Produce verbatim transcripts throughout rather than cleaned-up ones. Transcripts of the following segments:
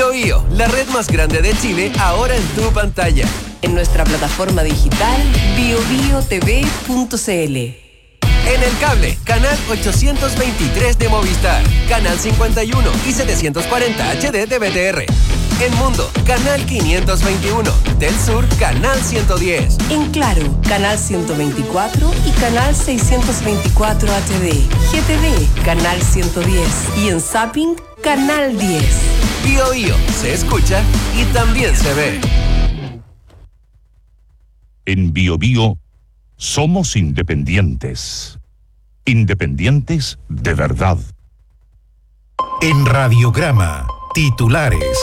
BioBio, la red más grande de Chile, ahora en tu pantalla. En nuestra plataforma digital bio bio t v punto c l. En el cable, canal ochocientos veintitrés de Movistar, canal cincuenta y uno y setecientos cuarenta H D de B T R. En Mundo, canal quinientos veintiuno, del Sur, canal ciento diez. En Claro, canal ciento veinticuatro y canal seiscientos veinticuatro H D. G T V, canal ciento diez. Y en Zapping, canal diez. BioBio, se escucha y también se ve. En BioBio somos independientes. Independientes de verdad. En Radiograma, titulares.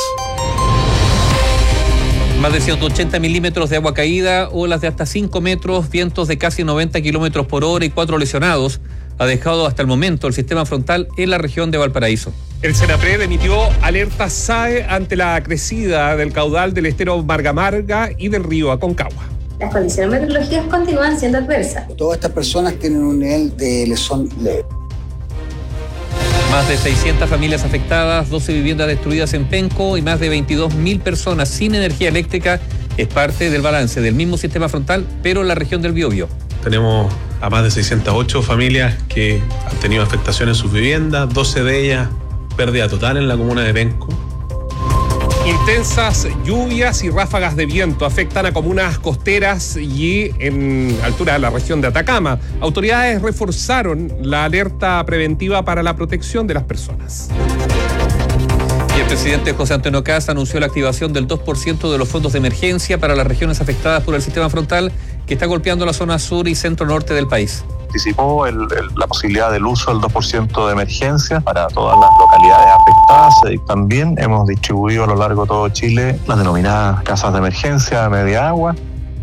Más de ciento ochenta milímetros de agua caída, olas de hasta cinco metros, vientos de casi noventa kilómetros por hora y cuatro lesionados ha dejado hasta el momento el sistema frontal en la región de Valparaíso. El Senapred emitió alerta S A E ante la crecida del caudal del estero Marga Marga y del río Aconcagua. Las condiciones meteorológicas continúan siendo adversas. Todas estas personas tienen un nivel de lesión leve. Más de seiscientas familias afectadas, doce viviendas destruidas en Penco y más de veintidós mil personas sin energía eléctrica es parte del balance del mismo sistema frontal, pero en la región del Biobío. Tenemos a más de seiscientas ocho familias que han tenido afectación en sus viviendas, doce de ellas pérdida total en la comuna de Penco. Intensas lluvias y ráfagas de viento afectan a comunas costeras y en altura de la región de Atacama. Autoridades reforzaron la alerta preventiva para la protección de las personas. Y el presidente José Antonio Kast anunció la activación del dos por ciento de los fondos de emergencia para las regiones afectadas por el sistema frontal que está golpeando la zona sur y centro-norte del país. Anticipó el, el, la posibilidad del uso del dos por ciento de emergencia para todas las localidades afectadas. Y también hemos distribuido a lo largo de todo Chile las denominadas casas de emergencia a media agua.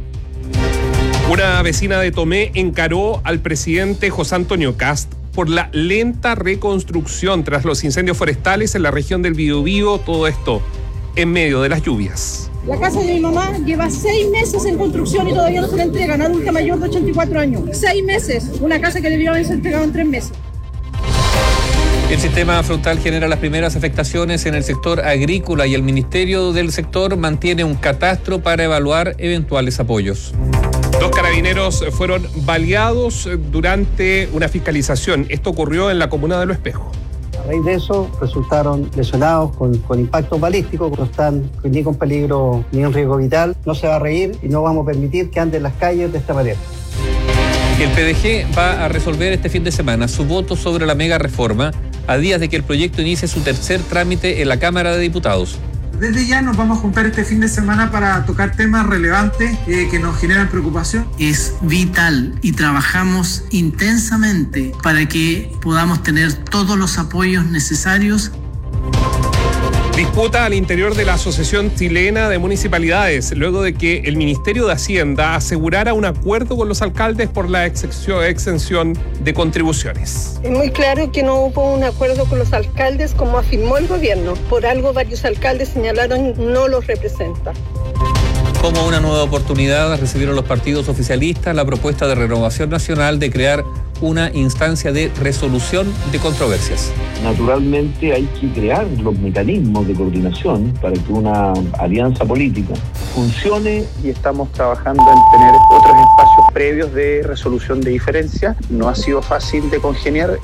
Una vecina de Tomé encaró al presidente José Antonio Kast por la lenta reconstrucción tras los incendios forestales en la región del Biobío, todo esto en medio de las lluvias. La casa de mi mamá lleva seis meses en construcción y todavía no se la entregan, adulta mayor de ochenta y cuatro años. Seis meses, una casa que debió haberse entregado en tres meses. El sistema frontal genera las primeras afectaciones en el sector agrícola y el Ministerio del Sector mantiene un catastro para evaluar eventuales apoyos. Dos carabineros fueron baleados durante una fiscalización. Esto ocurrió en la comuna de Lo Espejo. A raíz de eso resultaron lesionados con, con impactos balísticos, no están ni con peligro ni en riesgo vital. No se va a reír y no vamos a permitir que anden en las calles de esta manera. El P D G va a resolver este fin de semana su voto sobre la mega reforma a días de que el proyecto inicie su tercer trámite en la Cámara de Diputados. Desde ya nos vamos a juntar este fin de semana para tocar temas relevantes eh, que nos generan preocupación. Es vital y trabajamos intensamente para que podamos tener todos los apoyos necesarios. Disputa al interior de la Asociación Chilena de Municipalidades, luego de que el Ministerio de Hacienda asegurara un acuerdo con los alcaldes por la exención de contribuciones. Es muy claro que no hubo un acuerdo con los alcaldes, como afirmó el gobierno. Por algo varios alcaldes señalaron no los representa. Como una nueva oportunidad, recibieron los partidos oficialistas la propuesta de Renovación Nacional de crear una instancia de resolución de controversias. Naturalmente hay que crear los mecanismos de coordinación para que una alianza política funcione y estamos trabajando en tener otros espacios previos de resolución de diferencias. No ha sido fácil de congeniar.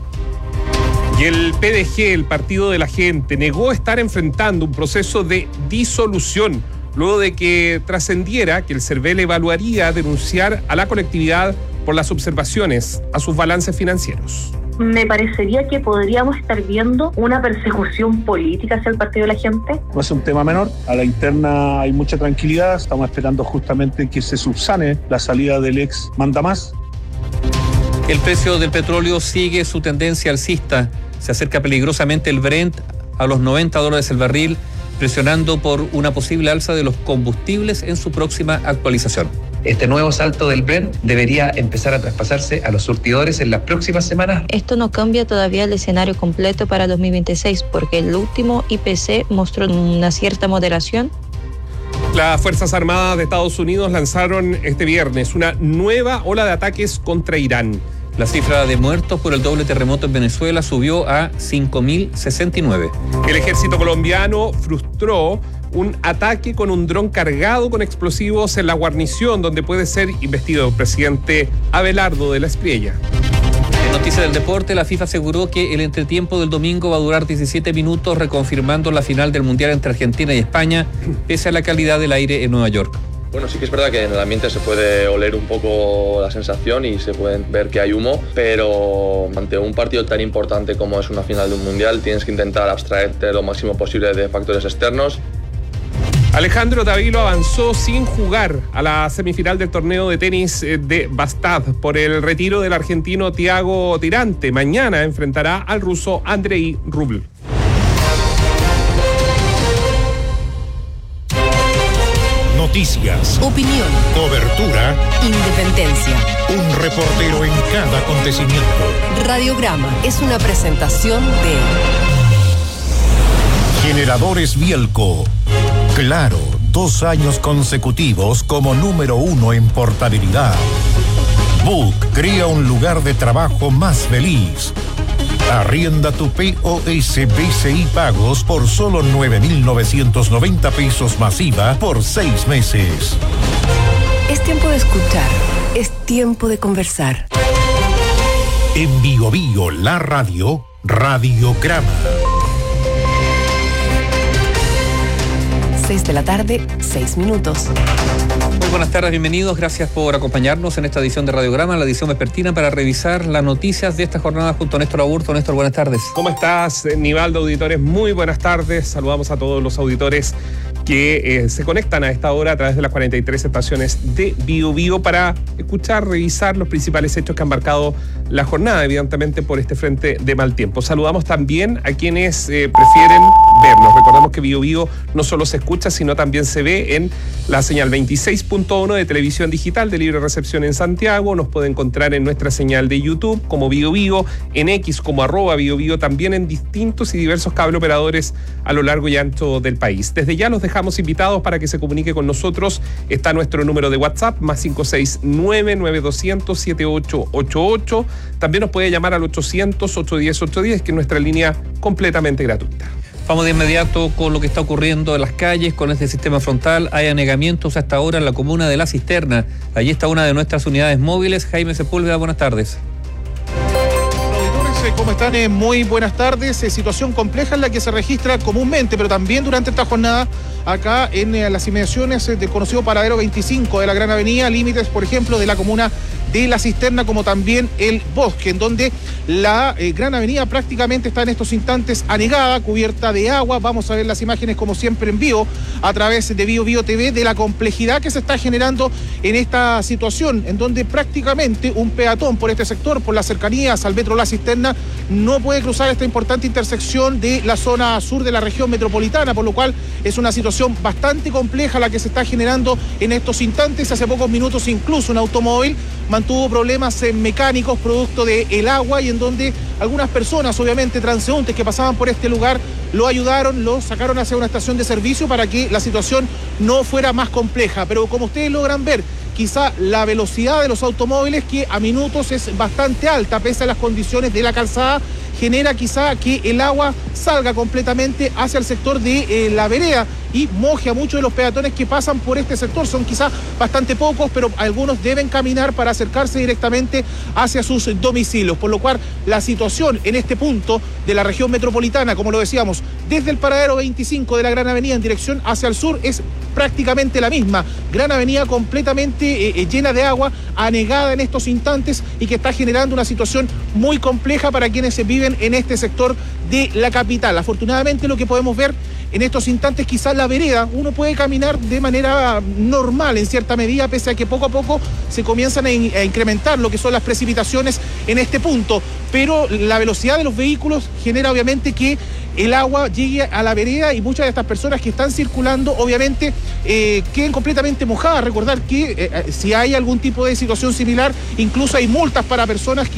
Y el P D G, el Partido de la Gente, negó estar enfrentando un proceso de disolución luego de que trascendiera que el CERVEL evaluaría denunciar a la colectividad por las observaciones a sus balances financieros. Me parecería que podríamos estar viendo una persecución política hacia el Partido de la Gente. No es un tema menor, a la interna hay mucha tranquilidad, estamos esperando justamente que se subsane la salida del ex mandamás. El precio del petróleo sigue su tendencia alcista, se acerca peligrosamente el Brent a los noventa dólares el barril, presionando por una posible alza de los combustibles en su próxima actualización. Este nuevo salto del Brent debería empezar a traspasarse a los surtidores en las próximas semanas. Esto no cambia todavía el escenario completo para dos mil veintiséis, porque el último I P C mostró una cierta moderación. Las Fuerzas Armadas de Estados Unidos lanzaron este viernes una nueva ola de ataques contra Irán. La cifra de muertos por el doble terremoto en Venezuela subió a cinco mil sesenta y nueve. El ejército colombiano frustró un ataque con un dron cargado con explosivos en la guarnición donde puede ser investido el presidente Abelardo de la Espriella. En noticias del deporte, la FIFA aseguró que el entretiempo del domingo va a durar diecisiete minutos, reconfirmando la final del Mundial entre Argentina y España, pese a la calidad del aire en Nueva York. Bueno, sí que es verdad que en el ambiente se puede oler un poco la sensación y se puede ver que hay humo, pero ante un partido tan importante como es una final de un mundial tienes que intentar abstraerte lo máximo posible de factores externos. Alejandro Tavilo avanzó sin jugar a la semifinal del torneo de tenis de Bastad por el retiro del argentino Thiago Tirante. Mañana enfrentará al ruso Andrei Rublev. Noticias, opinión, cobertura, independencia. Un reportero en cada acontecimiento. Radiograma es una presentación de Generadores Bielco. Claro, dos años consecutivos como número uno en portabilidad. Book crea un lugar de trabajo más feliz. Arrienda tu P O S B C I Pagos por solo nueve mil novecientos noventa pesos masiva por seis meses. Es tiempo de escuchar, es tiempo de conversar. En Bio Bio, la radio, Radiograma. seis de la tarde, seis minutos. Muy buenas tardes, bienvenidos. Gracias por acompañarnos en esta edición de Radiograma, la edición vespertina para revisar las noticias de esta jornada junto a Néstor Aburto. Néstor, buenas tardes. ¿Cómo estás, Nivaldo, auditores? Muy buenas tardes. Saludamos a todos los auditores que eh, se conectan a esta hora a través de las cuarenta y tres estaciones de Bio Bio para escuchar, revisar los principales hechos que han marcado la jornada, evidentemente por este frente de mal tiempo. Saludamos también a quienes eh, prefieren vernos. Recordamos que Bio Bio no solo se escucha, sino también se ve en la señal veintiséis punto uno de televisión digital de libre recepción en Santiago. Nos puede encontrar en nuestra señal de YouTube como Bio Bio, en X como arroba Bio Bio, también en distintos y diversos cable operadores a lo largo y ancho del país. Desde ya los dejamos invitados para que se comunique con nosotros. Está nuestro número de WhatsApp, más cinco seis nueve, nueve dos cero cero, siete ocho ocho ocho. También nos puede llamar al ochocientos, ochocientos diez, ochocientos diez, que es nuestra línea completamente gratuita. Vamos de inmediato con lo que está ocurriendo en las calles con este sistema frontal. Hay anegamientos hasta ahora en la comuna de La Cisterna. Allí está una de nuestras unidades móviles. Jaime Sepúlveda, buenas tardes. ¿Cómo están? Eh, muy buenas tardes. Eh, situación compleja en la que se registra comúnmente, pero también durante esta jornada acá en eh, las inmediaciones eh, del conocido paradero veinticinco de la Gran Avenida, límites, por ejemplo, de la comuna de La Cisterna, como también el Bosque, en donde la eh, Gran Avenida prácticamente está en estos instantes anegada, cubierta de agua. Vamos a ver las imágenes, como siempre, en vivo a través de Bio Bio T V, de la complejidad que se está generando en esta situación, en donde prácticamente un peatón por este sector, por las cercanías al metro La Cisterna, no puede cruzar esta importante intersección de la zona sur de la región metropolitana, por lo cual es una situación bastante compleja la que se está generando en estos instantes. Hace pocos minutos incluso un automóvil mantuvo problemas mecánicos producto del agua, y en donde algunas personas, obviamente transeúntes que pasaban por este lugar, lo ayudaron, lo sacaron hacia una estación de servicio para que la situación no fuera más compleja. Pero como ustedes logran ver, quizá la velocidad de los automóviles, que a minutos es bastante alta, pese a las condiciones de la calzada, genera quizá que el agua salga completamente hacia el sector de eh, la vereda y moje a muchos de los peatones que pasan por este sector. Son quizá bastante pocos, pero algunos deben caminar para acercarse directamente hacia sus domicilios, por lo cual la situación en este punto de la región metropolitana, como lo decíamos, desde el paradero veinticinco de la Gran Avenida en dirección hacia el sur, es prácticamente la misma. Gran Avenida completamente eh, llena de agua, anegada en estos instantes, y que está generando una situación muy compleja para quienes se viven en este sector de la capital. Afortunadamente, lo que podemos ver en estos instantes, quizás la vereda, uno puede caminar de manera normal en cierta medida, pese a que poco a poco se comienzan a, in- a incrementar lo que son las precipitaciones en este punto, pero la velocidad de los vehículos genera obviamente que el agua llegue a la vereda, y muchas de estas personas que están circulando obviamente eh, queden completamente mojadas. Recordar que eh, si hay algún tipo de situación similar, incluso hay multas para personas que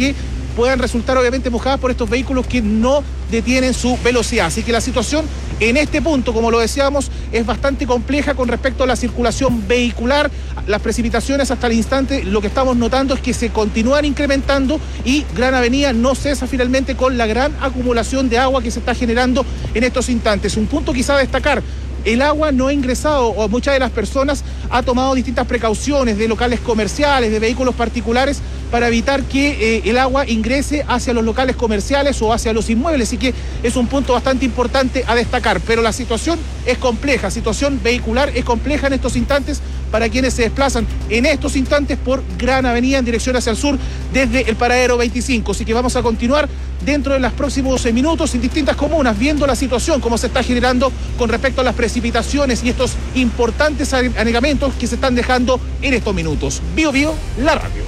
puedan resultar obviamente mojadas por estos vehículos que no detienen su velocidad. Así que la situación en este punto, como lo decíamos, es bastante compleja con respecto a la circulación vehicular. Las precipitaciones hasta el instante, lo que estamos notando es que se continúan incrementando y Gran Avenida no cesa finalmente con la gran acumulación de agua que se está generando en estos instantes. Un punto quizá a destacar: el agua no ha ingresado, o muchas de las personas ha tomado distintas precauciones de locales comerciales, de vehículos particulares, para evitar que eh, el agua ingrese hacia los locales comerciales o hacia los inmuebles. Así que es un punto bastante importante a destacar. Pero la situación es compleja, situación vehicular es compleja en estos instantes para quienes se desplazan en estos instantes por Gran Avenida en dirección hacia el sur desde el paradero veinticinco. Así que vamos a continuar dentro de los próximos minutos en distintas comunas viendo la situación, cómo se está generando con respecto a las precipitaciones y estos importantes anegamientos que se están dejando en estos minutos. Bio Bio, la radio.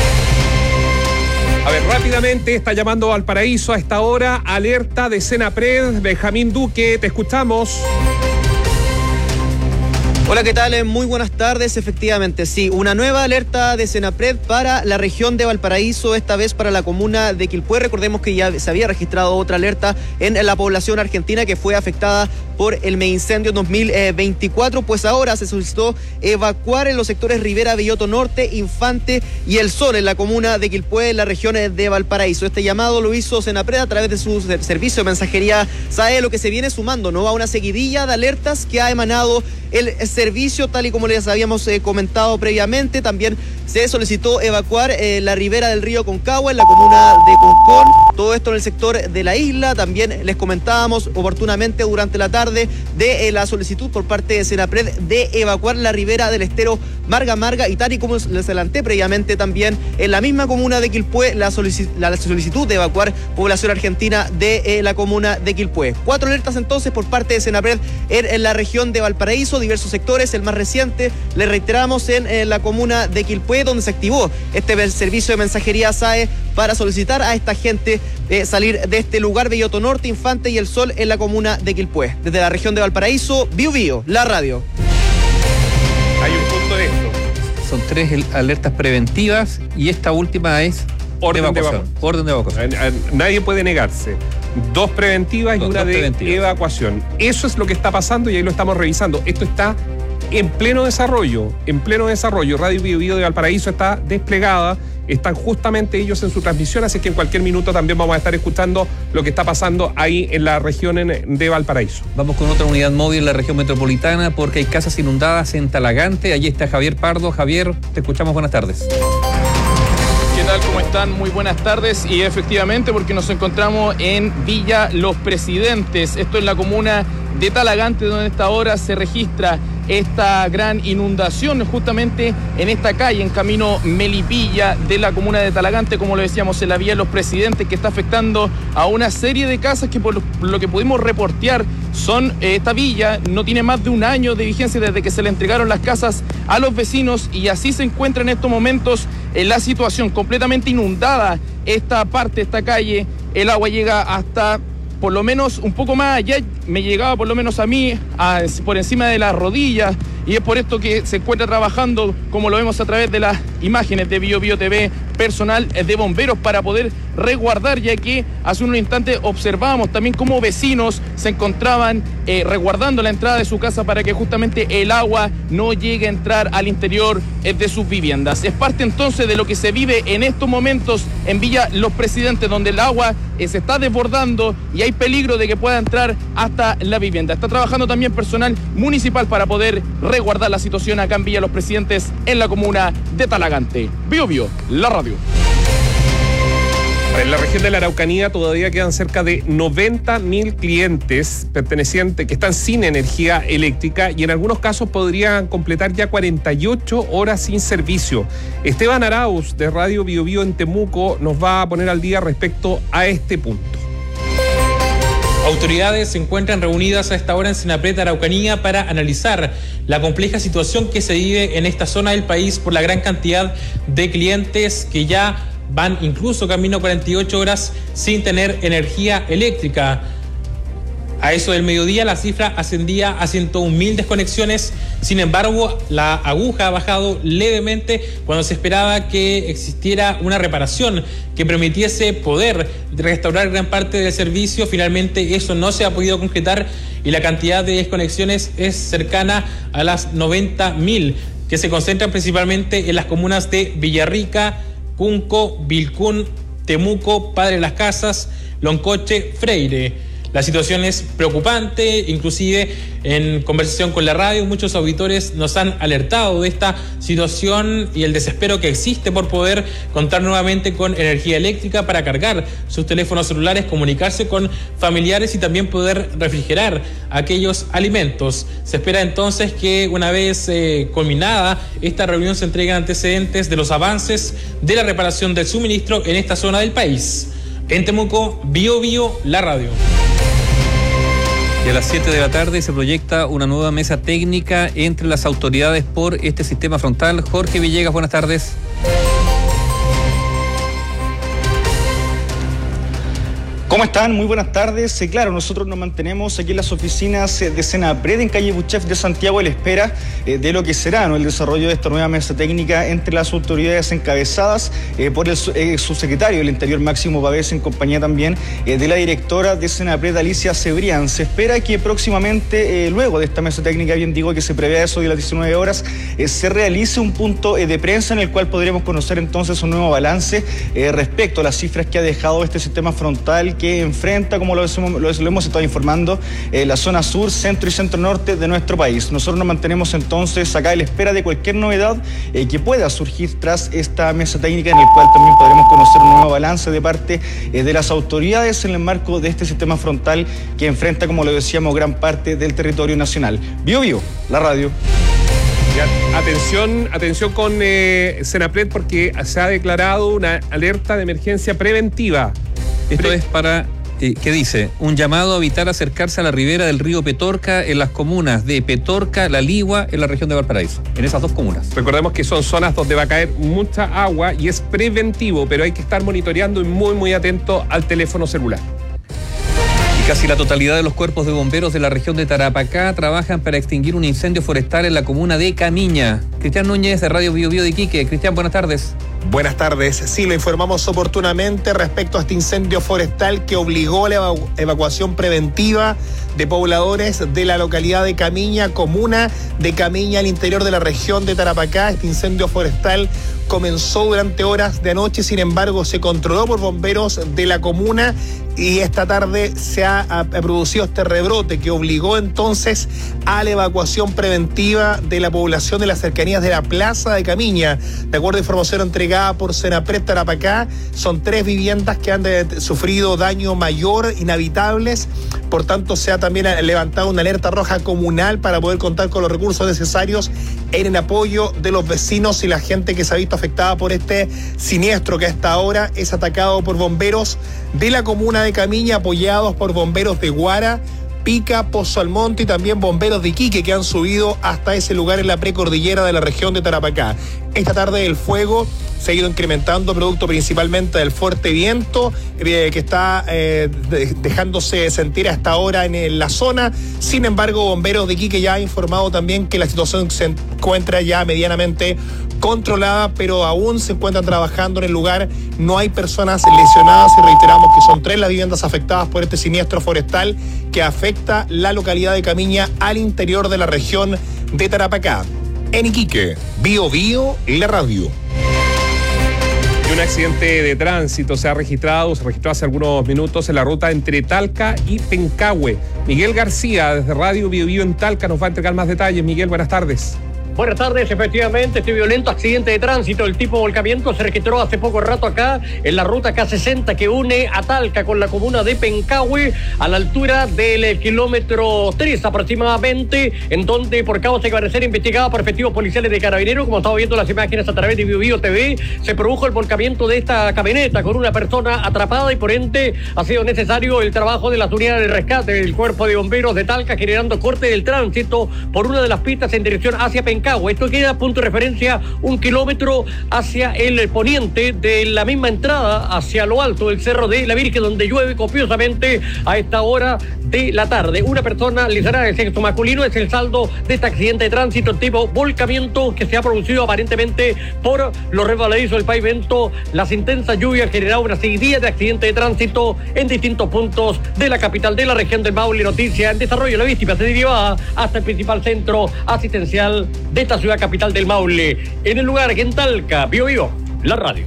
A ver, rápidamente está llamando Valparaíso a esta hora, alerta de Senapred. Benjamín Duque, te escuchamos. Hola, ¿qué tal? Muy buenas tardes. Efectivamente, sí, una nueva alerta de Senapred para la región de Valparaíso, esta vez para la comuna de Quilpué. Recordemos que ya se había registrado otra alerta en la población argentina que fue afectada por el megaincendio dos mil veinticuatro, pues ahora se solicitó evacuar en los sectores Rivera, Belloto Norte, Infante y El Sol, en la comuna de Quilpué, en la región de Valparaíso. Este llamado lo hizo Senapred a través de su servicio de mensajería S A E, lo que se viene sumando, ¿no?, a una seguidilla de alertas que ha emanado el servicio, tal y como les habíamos eh, comentado previamente. También se solicitó evacuar eh, la ribera del río Concagua en la comuna de Concón, todo esto en el sector de la isla. También les comentábamos oportunamente durante la tarde de eh, la solicitud por parte de Senapred de evacuar la ribera del estero Marga Marga, y tal y como les adelanté previamente, también en la misma comuna de Quilpué la, solici la solicitud de evacuar población argentina de eh, la comuna de Quilpué. Cuatro alertas entonces por parte de Senapred en, en la región de Valparaíso, diversos sectores. El más reciente, le reiteramos, en, en la comuna de Quilpué, donde se activó este servicio de mensajería S A E para solicitar a esta gente eh, salir de este lugar. Belloto Norte, Infante y El Sol en la comuna de Quilpué. Desde la región de Valparaíso, Bio Bio, la radio. Hay un punto de esto. Son tres alertas preventivas y esta última es orden de evacuación. De evacuación. Orden de evacuación. Nadie puede negarse. Dos preventivas y una de preventivas. Evacuación. Eso es lo que está pasando y ahí lo estamos revisando. Esto está en pleno desarrollo, en pleno desarrollo. Radio Bio Bio de Valparaíso está desplegada, están justamente ellos en su transmisión, así que en cualquier minuto también vamos a estar escuchando lo que está pasando ahí en la región de Valparaíso. Vamos con otra unidad móvil en la región metropolitana porque hay casas inundadas en Talagante. Allí está Javier Pardo. Javier, te escuchamos, buenas tardes. ¿Qué tal? ¿Cómo están? Muy buenas tardes. Y efectivamente, porque nos encontramos en Villa Los Presidentes, esto es la comuna de Talagante, donde a esta hora se registra esta gran inundación justamente en esta calle, en camino Melipilla de la comuna de Talagante, como lo decíamos, en la Villa Los Presidentes, que está afectando a una serie de casas que, por lo que pudimos reportear, son eh, esta villa no tiene más de un año de vigencia desde que se le entregaron las casas a los vecinos, y así se encuentra en estos momentos en la situación completamente inundada esta parte, esta calle. El agua llega hasta por lo menos un poco más allá, me llegaba por lo menos a mí a, por encima de las rodillas, y es por esto que se encuentra trabajando, como lo vemos a través de las imágenes de Bio Bio T V, personal de bomberos para poder resguardar, ya que hace unos instantes observábamos también cómo vecinos se encontraban eh, resguardando la entrada de su casa para que justamente el agua no llegue a entrar al interior eh, de sus viviendas. Es parte entonces de lo que se vive en estos momentos en Villa Los Presidentes, donde el agua eh, se está desbordando y hay peligro de que pueda entrar hasta la vivienda. Está trabajando también personal municipal para poder resguardar la situación acá en Villa Los Presidentes, en la comuna de Talagante. Bio Bio, la radio. En la región de la Araucanía todavía quedan cerca de noventa mil clientes pertenecientes que están sin energía eléctrica y en algunos casos podrían completar ya cuarenta y ocho horas sin servicio. Esteban Arauz de Radio Bio Bio en Temuco nos va a poner al día respecto a este punto. Autoridades se encuentran reunidas a esta hora en Senapred Araucanía para analizar la compleja situación que se vive en esta zona del país por la gran cantidad de clientes que ya van incluso camino cuarenta y ocho horas sin tener energía eléctrica. A eso del mediodía la cifra ascendía a ciento un mil desconexiones, sin embargo la aguja ha bajado levemente cuando se esperaba que existiera una reparación que permitiese poder restaurar gran parte del servicio. Finalmente eso no se ha podido concretar y la cantidad de desconexiones es cercana a las noventa mil, que se concentran principalmente en las comunas de Villarrica, Cunco, Vilcún, Temuco, Padre Las Casas, Loncoche, Freire. La situación es preocupante, inclusive en conversación con la radio muchos auditores nos han alertado de esta situación y el desespero que existe por poder contar nuevamente con energía eléctrica para cargar sus teléfonos celulares, comunicarse con familiares y también poder refrigerar aquellos alimentos. Se espera entonces que una vez eh, culminada esta reunión se entreguen antecedentes de los avances de la reparación del suministro en esta zona del país. En Temuco, Bio Bio, la radio. Y a las siete de la tarde se proyecta una nueva mesa técnica entre las autoridades por este sistema frontal. Jorge Villegas, buenas tardes. ¿Cómo están? Muy buenas tardes. Eh, claro, nosotros nos mantenemos aquí en las oficinas eh, de Senapred en calle Buchef de Santiago a la espera eh, de lo que será, ¿no?, el desarrollo de esta nueva mesa técnica entre las autoridades encabezadas eh, por el eh, subsecretario del Interior Máximo Pavés, en compañía también eh, de la directora de Senapred, Alicia Cebrián. Se espera que próximamente, eh, luego de esta mesa técnica, bien digo que se prevé eso de las diecinueve horas, eh, se realice un punto eh, de prensa en el cual podremos conocer entonces un nuevo balance eh, respecto a las cifras que ha dejado este sistema frontal que enfrenta, como lo, lo, lo hemos estado informando, eh, la zona sur, centro y centro norte de nuestro país. Nosotros nos mantenemos entonces acá a la espera de cualquier novedad eh, que pueda surgir tras esta mesa técnica, en el cual también podremos conocer un nuevo balance de parte eh, de las autoridades en el marco de este sistema frontal que enfrenta, como lo decíamos, gran parte del territorio nacional. Bio Bio, la radio. Ya, atención, atención con eh, Senapred, porque se ha declarado una alerta de emergencia preventiva. Esto Pre- es para, eh, ¿qué dice? Un llamado a evitar acercarse a la ribera del río Petorca en las comunas de Petorca, La Ligua, en la región de Valparaíso, en esas dos comunas. Recordemos que son zonas donde va a caer mucha agua y es preventivo, pero hay que estar monitoreando y muy, muy atento al teléfono celular. Y casi la totalidad de los cuerpos de bomberos de la región de Tarapacá trabajan para extinguir un incendio forestal en la comuna de Camiña. Cristian Núñez, de Radio Bio Bio de Iquique. Cristian, buenas tardes. Buenas tardes. Sí, lo informamos oportunamente respecto a este incendio forestal que obligó a la evacu- evacuación preventiva de pobladores de la localidad de Camiña, comuna de Camiña, al interior de la región de Tarapacá. Este incendio forestal comenzó durante horas de anoche, sin embargo se controló por bomberos de la comuna y esta tarde se ha, ha producido este rebrote que obligó entonces a la evacuación preventiva de la población de las cercanías de la plaza de Camiña. De acuerdo a información entregada por Senapred Tarapacá, son tres viviendas que han de, sufrido daño mayor, inhabitables. Por tanto, se ha también levantado una alerta roja comunal para poder contar con los recursos necesarios en el apoyo de los vecinos y la gente que se ha visto afectada por este siniestro que hasta ahora es atacado por bomberos de la comuna de Camiña, apoyados por bomberos de Guara, Pica, Pozo Almonte y también bomberos de Iquique, que han subido hasta ese lugar en la precordillera de la región de Tarapacá. Esta tarde el fuego se ha ido incrementando, producto principalmente del fuerte viento eh, que está eh, de, dejándose sentir hasta ahora en, en la zona. Sin embargo, bomberos de Iquique ya ha informado también que la situación se encuentra ya medianamente controlada, pero aún se encuentran trabajando en el lugar. No hay personas lesionadas y reiteramos que son tres las viviendas afectadas por este siniestro forestal que afecta la localidad de Camiña al interior de la región de Tarapacá. En Iquique, Bio Bio, la radio. Y un accidente de tránsito se ha registrado, se registró hace algunos minutos en la ruta entre Talca y Pencahue. Miguel García, desde Radio Bio Bio en Talca, nos va a entregar más detalles. Miguel, buenas tardes. Buenas tardes, efectivamente, este violento accidente de tránsito, el tipo volcamiento se registró hace poco rato acá en la ruta K sesenta que une a Talca con la comuna de Pencahue a la altura del kilómetro tres aproximadamente, en donde por causa que va a ser investigada por efectivos policiales de Carabineros, como estamos viendo las imágenes a través de Bio Bio T V, se produjo el volcamiento de esta camioneta con una persona atrapada y por ende ha sido necesario el trabajo de las unidades de rescate del cuerpo de bomberos de Talca, generando corte del tránsito por una de las pistas en dirección hacia Pencahue Pencahue. Esto queda, punto de referencia, un kilómetro hacia el poniente de la misma entrada hacia lo alto del Cerro de la Virgen, donde llueve copiosamente a esta hora de la tarde. Una persona lesionada de sexo masculino es el saldo de este accidente de tránsito tipo volcamiento que se ha producido aparentemente por los resbaladizos del pavimento. Las intensas lluvias han generado una seguidilla de accidentes de tránsito en distintos puntos de la capital de la región del Maule. Noticia en desarrollo, la víctima se derivaba hasta el principal centro asistencial de esta ciudad capital del Maule. En el lugar, en Talca, Bio Bio, la radio.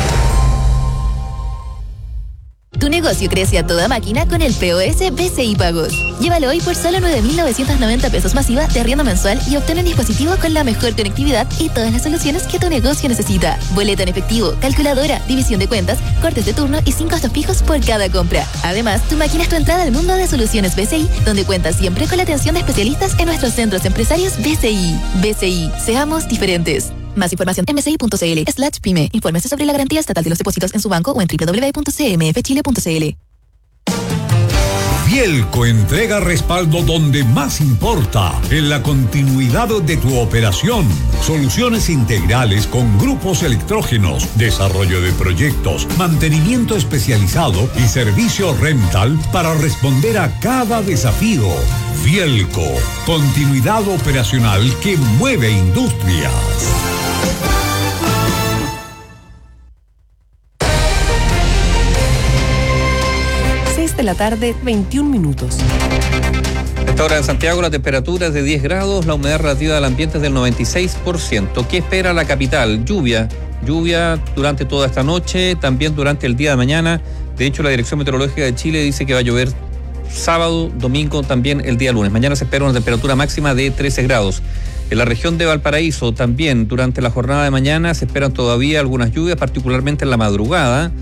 Tu negocio crece a toda máquina con el P O S B C I Pagos. Llévalo hoy por solo nueve mil novecientos noventa pesos masiva de arriendo mensual y obtén un dispositivo con la mejor conectividad y todas las soluciones que tu negocio necesita. Boleta en efectivo, calculadora, división de cuentas, cortes de turno y sin costos fijos por cada compra. Además, tu máquina es tu entrada al mundo de soluciones B C I, donde cuentas siempre con la atención de especialistas en nuestros centros empresarios B C I. B C I, seamos diferentes. Más información en bci.cl slash pyme. Infórmese sobre la garantía estatal de los depósitos en su banco o en doble u doble u doble u punto c m f chile punto c l. Vielco entrega respaldo donde más importa, en la continuidad de tu operación. Soluciones integrales con grupos electrógenos, desarrollo de proyectos, mantenimiento especializado y servicio rental para responder a cada desafío. Vielco, continuidad operacional que mueve industrias. De la tarde, veintiún minutos. A esta hora en Santiago la temperatura es de diez grados, la humedad relativa del ambiente es del noventa y seis por ciento. ¿Qué espera la capital? Lluvia, lluvia durante toda esta noche, también durante el día de mañana. De hecho, la Dirección Meteorológica de Chile dice que va a llover sábado, domingo, también el día lunes. Mañana se espera una temperatura máxima de trece grados. En la región de Valparaíso también durante la jornada de mañana se esperan todavía algunas lluvias, particularmente en la madrugada.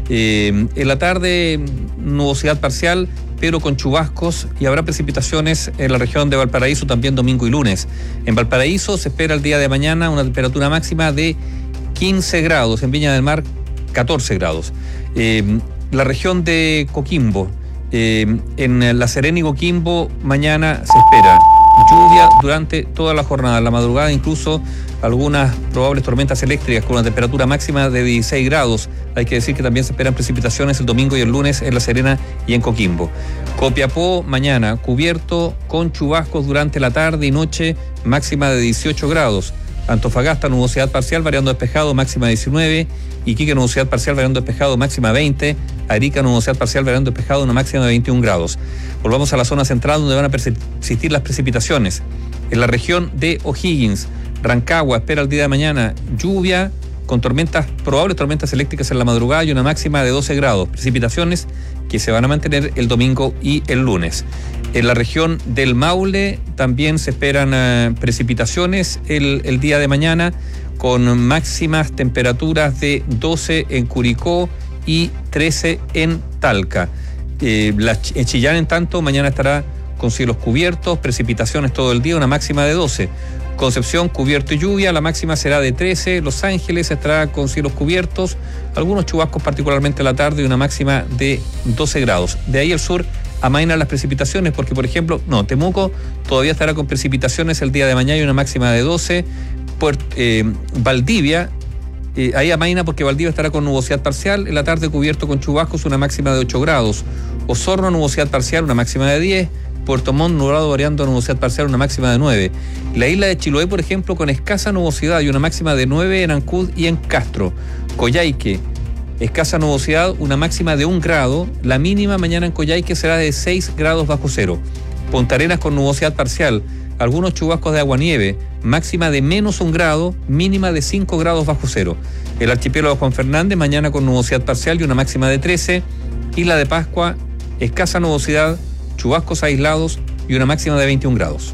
Eh, en la tarde, nubosidad parcial, pero con chubascos, y habrá precipitaciones en la región de Valparaíso también domingo y lunes. En Valparaíso se espera el día de mañana una temperatura máxima de quince grados, en Viña del Mar catorce grados. Eh, la región de Coquimbo, eh, en La Serena y Coquimbo mañana se espera lluvia durante toda la jornada, en la madrugada incluso algunas probables tormentas eléctricas con una temperatura máxima de dieciséis grados. Hay que decir que también se esperan precipitaciones el domingo y el lunes en La Serena y en Coquimbo. Copiapó mañana cubierto con chubascos durante la tarde y noche, máxima de dieciocho grados. Antofagasta, nubosidad parcial, variando despejado, máxima diecinueve. Iquique, nubosidad parcial, variando despejado, máxima veinte. Arica, nubosidad parcial, variando despejado, una máxima de veintiún grados. Volvamos a la zona central donde van a persistir las precipitaciones. En la región de O'Higgins, Rancagua, espera el día de mañana lluvia con tormentas, probables tormentas eléctricas en la madrugada y una máxima de doce grados. Precipitaciones que se van a mantener el domingo y el lunes. En la región del Maule también se esperan uh, precipitaciones el, el día de mañana con máximas temperaturas de doce en Curicó y trece en Talca. Eh, la, en Chillán, en tanto, mañana estará con cielos cubiertos, precipitaciones todo el día, una máxima de doce. Concepción, cubierto y lluvia, la máxima será de trece. Los Ángeles estará con cielos cubiertos, algunos chubascos particularmente en la tarde y una máxima de doce grados. De ahí al sur amainan las precipitaciones porque, por ejemplo, no, Temuco todavía estará con precipitaciones el día de mañana y una máxima de doce. Puerto, eh, Valdivia, eh, ahí amaina porque Valdivia estará con nubosidad parcial, en la tarde cubierto con chubascos, una máxima de ocho grados. Osorno, nubosidad parcial, una máxima de diez. Puerto Montt, nublado variando a nubosidad parcial, una máxima de nueve. La isla de Chiloé, por ejemplo, con escasa nubosidad y una máxima de nueve en Ancud y en Castro. Coyhaique, escasa nubosidad, una máxima de un grado. La mínima mañana en Coyhaique será de seis grados bajo cero. Punta Arenas con nubosidad parcial, algunos chubascos de aguanieve, máxima de menos un grado, mínima de cinco grados bajo cero. El archipiélago Juan Fernández, mañana con nubosidad parcial y una máxima de trece. Isla de Pascua, escasa nubosidad, chubascos aislados y una máxima de veintiún grados.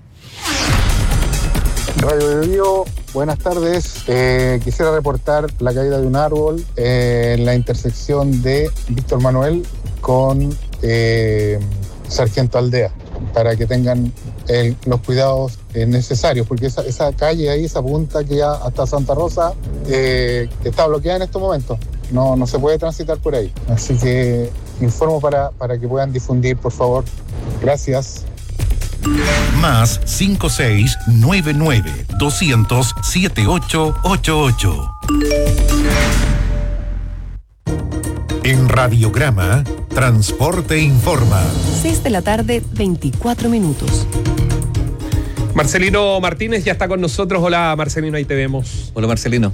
Radio Bio, buenas tardes. Eh, quisiera reportar la caída de un árbol eh, en la intersección de Víctor Manuel con eh, Sargento Aldea, para que tengan el, los cuidados eh, necesarios, porque esa, esa calle ahí, esa punta que ya hasta Santa Rosa eh, está bloqueada en estos momentos. No, no se puede transitar por ahí. Así que informo para, para que puedan difundir, por favor. Gracias. Más cinco seis nueve nueve doscientos siete ocho ocho ocho. En Radiograma, Transporte Informa. seis de la tarde, veinticuatro minutos. Marcelino Martínez ya está con nosotros. Hola Marcelino, ahí te vemos. Hola Marcelino.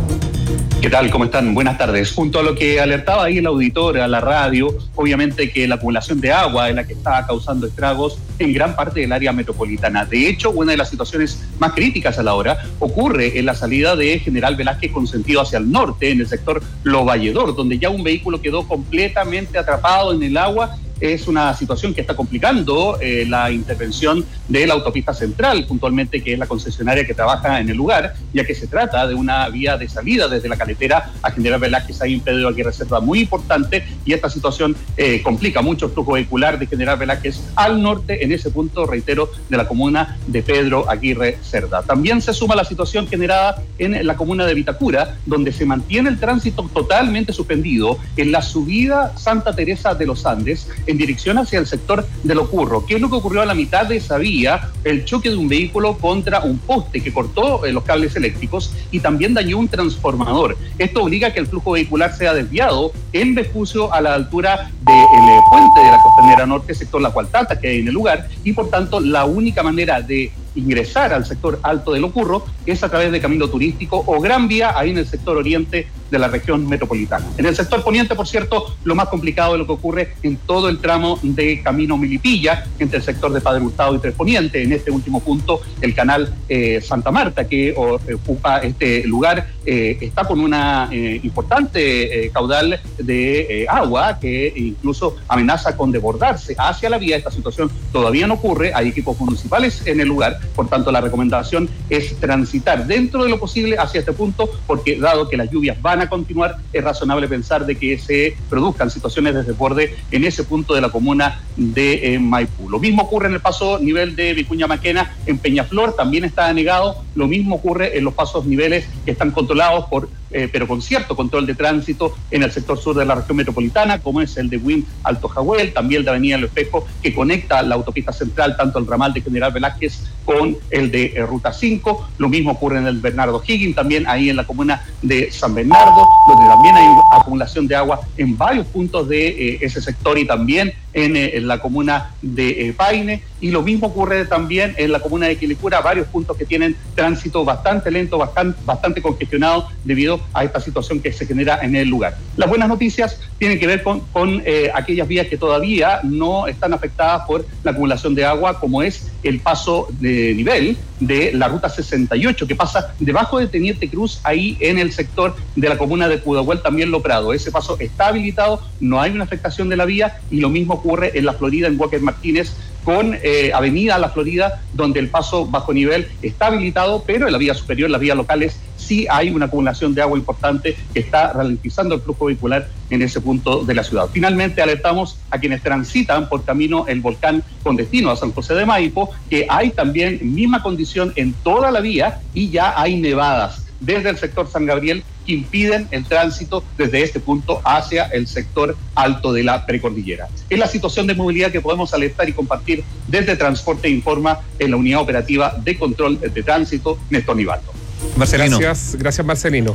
¿Qué tal? ¿Cómo están? Buenas tardes. Junto a lo que alertaba ahí el auditor a la radio, obviamente que la acumulación de agua es la que está causando estragos en gran parte del área metropolitana. De hecho, una de las situaciones más críticas a la hora ocurre en la salida de General Velázquez con sentido hacia el norte, en el sector Lo Valledor, donde ya un vehículo quedó completamente atrapado en el agua. Es una situación que está complicando eh, la intervención de la autopista central, puntualmente, que es la concesionaria que trabaja en el lugar, ya que se trata de una vía de salida desde la Caletera a General Velázquez. Hay un Pedro Aguirre Cerda muy importante y esta situación eh, complica mucho el flujo vehicular de General Velázquez al norte, en ese punto, reitero, de la comuna de Pedro Aguirre Cerda. También se suma la situación generada en la comuna de Vitacura, donde se mantiene el tránsito totalmente suspendido en la subida Santa Teresa de los Andes, en dirección hacia el sector de Lo Curro. ¿Qué es lo que ocurrió a la mitad de esa vía? El choque de un vehículo contra un poste que cortó eh, los cables eléctricos y también dañó un transformador. Esto obliga a que el flujo vehicular sea desviado en Vespucio a la altura del puente de la Costanera Norte, sector La Cualtata, que hay en el lugar, y por tanto la única manera de ingresar al sector alto de Lo Curro es a través de camino turístico o Gran Vía, ahí en el sector oriente de la región metropolitana. En el sector poniente, por cierto, lo más complicado es lo que ocurre en todo el tramo de camino Milipilla, entre el sector de Padre Hurtado y Tres Poniente. En este último punto, el canal eh, Santa Marta, que o, ocupa este lugar, eh, está con una eh, importante eh, caudal de eh, agua que incluso amenaza con desbordarse hacia la vía. Esta situación todavía no ocurre, hay equipos municipales en el lugar, por tanto la recomendación es transitar dentro de lo posible hacia este punto, porque dado que las lluvias van a continuar, es razonable pensar de que se produzcan situaciones de desborde en ese punto de la comuna de eh, Maipú. Lo mismo ocurre en el paso nivel de Vicuña Maquena en Peñaflor, también está anegado. Lo mismo ocurre en los pasos niveles que están controlados por Eh, pero con cierto control de tránsito en el sector sur de la región metropolitana, como es el de Buin Alto Jahuel, también el de Avenida El Espejo, que conecta la autopista central, tanto el ramal de General Velázquez con el de eh, Ruta cinco. Lo mismo ocurre en el Bernardo Higgins, también ahí en la comuna de San Bernardo, donde también hay acumulación de agua en varios puntos de eh, ese sector, y también en, eh, en la comuna de eh, Paine. Y lo mismo ocurre también en la comuna de Quilicura, varios puntos que tienen tránsito bastante lento, bastante, bastante congestionado debido a esta situación que se genera en el lugar. Las buenas noticias tienen que ver con, con eh, aquellas vías que todavía no están afectadas por la acumulación de agua, como es el paso de nivel de la ruta sesenta y ocho, que pasa debajo de Teniente Cruz, ahí en el sector de la comuna de Pudahuel, también Lo Prado. Ese paso está habilitado, no hay una afectación de la vía, y lo mismo ocurre en La Florida, en Walker Martínez, con eh, Avenida La Florida, donde el paso bajo nivel está habilitado, pero en la vía superior, las vías locales, sí hay una acumulación de agua importante que está ralentizando el flujo vehicular en ese punto de la ciudad. Finalmente, alertamos a quienes transitan por camino El Volcán con destino a San José de Maipo, que hay también misma condición en toda la vía y ya hay nevadas desde el sector San Gabriel que impiden el tránsito desde este punto hacia el sector alto de la precordillera. Es la situación de movilidad que podemos alertar y compartir desde Transporte Informa en la unidad operativa de control de tránsito, Néstor Nivaldo. Marcelino. Gracias, gracias Marcelino.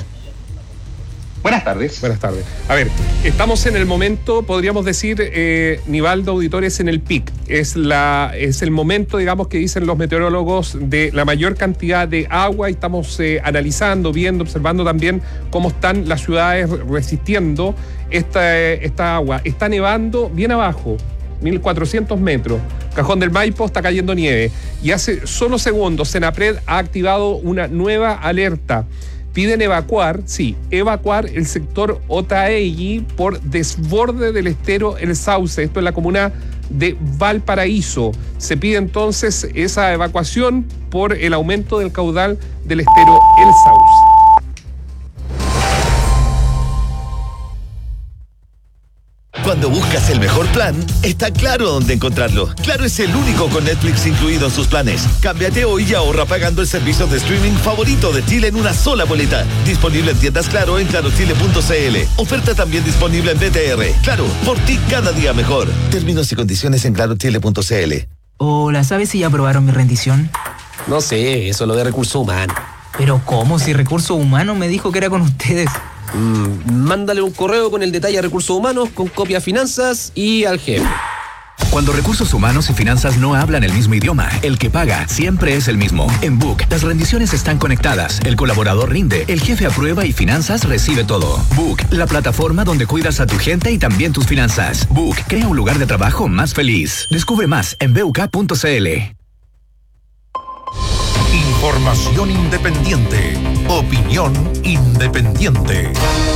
Buenas tardes. Buenas tardes. A ver, estamos en el momento, podríamos decir, eh, Nivaldo, auditores, en el pic. Es, la, es el momento, digamos, que dicen los meteorólogos, de la mayor cantidad de agua, y estamos eh, analizando, viendo, observando también cómo están las ciudades resistiendo esta, esta agua. Está nevando bien abajo, mil cuatrocientos metros. Cajón del Maipo está cayendo nieve. Y hace solo segundos, Senapred ha activado una nueva alerta. Piden evacuar, sí, evacuar el sector Otaegui por desborde del estero El Sauce. Esto es la comuna de Valparaíso. Se pide entonces esa evacuación por el aumento del caudal del estero El Sauce. Cuando buscas el mejor plan, está Claro dónde encontrarlo. Claro es el único con Netflix incluido en sus planes. Cámbiate hoy y ahorra pagando el servicio de streaming favorito de Chile en una sola boleta. Disponible en tiendas Claro en claro chile punto c l. Oferta también disponible en B T R. Claro, por ti cada día mejor. Términos y condiciones en claro chile punto c l. Hola, ¿sabes si ya aprobaron mi rendición? No sé, eso es lo de recursos humanos. Pero ¿cómo? Si Recursos Humanos me dijo que era con ustedes. Mm, mándale un correo con el detalle a Recursos Humanos, con copia a Finanzas y al jefe. Cuando Recursos Humanos y Finanzas no hablan el mismo idioma, el que paga siempre es el mismo. En Book, las rendiciones están conectadas, el colaborador rinde, el jefe aprueba y Finanzas recibe todo. Book, la plataforma donde cuidas a tu gente y también tus finanzas. Book, crea un lugar de trabajo más feliz. Descubre más en b u k punto c l. Información independiente. Opinión independiente.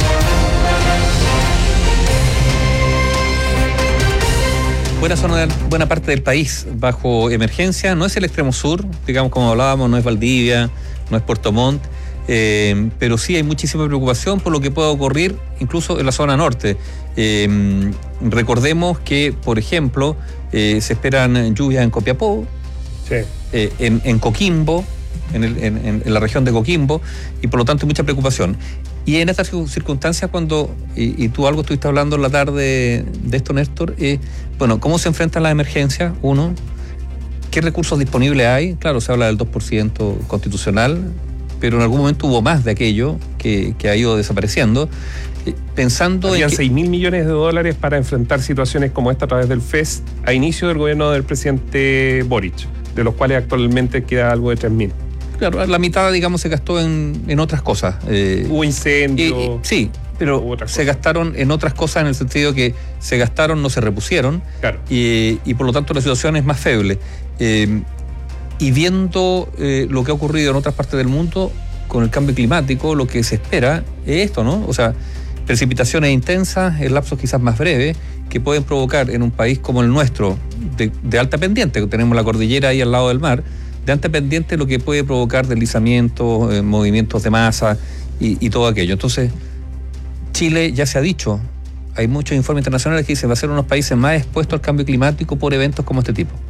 Buena zona, buena parte del país bajo emergencia. No es el extremo sur, digamos, como hablábamos, no es Valdivia, no es Puerto Montt, eh, pero sí hay muchísima preocupación por lo que pueda ocurrir incluso en la zona norte. Eh, recordemos que, por ejemplo, eh, se esperan lluvias en Copiapó, sí. eh, en, en Coquimbo, en, el, en, en la región de Coquimbo, y por lo tanto hay mucha preocupación. Y en estas circunstancias, cuando, y, y tú algo estuviste hablando en la tarde de esto, Néstor, eh, bueno, ¿cómo se enfrentan las emergencias? Uno, ¿qué recursos disponibles hay? Claro, se habla del dos por ciento constitucional, pero en algún momento hubo más de aquello que, que ha ido desapareciendo. Eh, pensando Habían en que, seis mil millones de dólares para enfrentar situaciones como esta a través del F E S a inicio del gobierno del presidente Boric, de los cuales actualmente queda algo de tres mil. Claro, la mitad, digamos, se gastó en, en otras cosas. Eh, Hubo incendios. Y, y, sí, pero se gastaron en otras cosas en el sentido que se gastaron, no se repusieron. Claro. Y, y por lo tanto la situación es más feble. Eh, y viendo eh, lo que ha ocurrido en otras partes del mundo con el cambio climático, lo que se espera es esto, ¿no? O sea, precipitaciones intensas en lapsos quizás más breves que pueden provocar en un país como el nuestro, de, de alta pendiente, que tenemos la cordillera ahí al lado del mar, de alta pendiente lo que puede provocar deslizamientos, eh, movimientos de masa y, y todo aquello. Entonces, Chile ya se ha dicho, hay muchos informes internacionales que dicen va a ser uno de los países más expuestos al cambio climático por eventos como este tipo.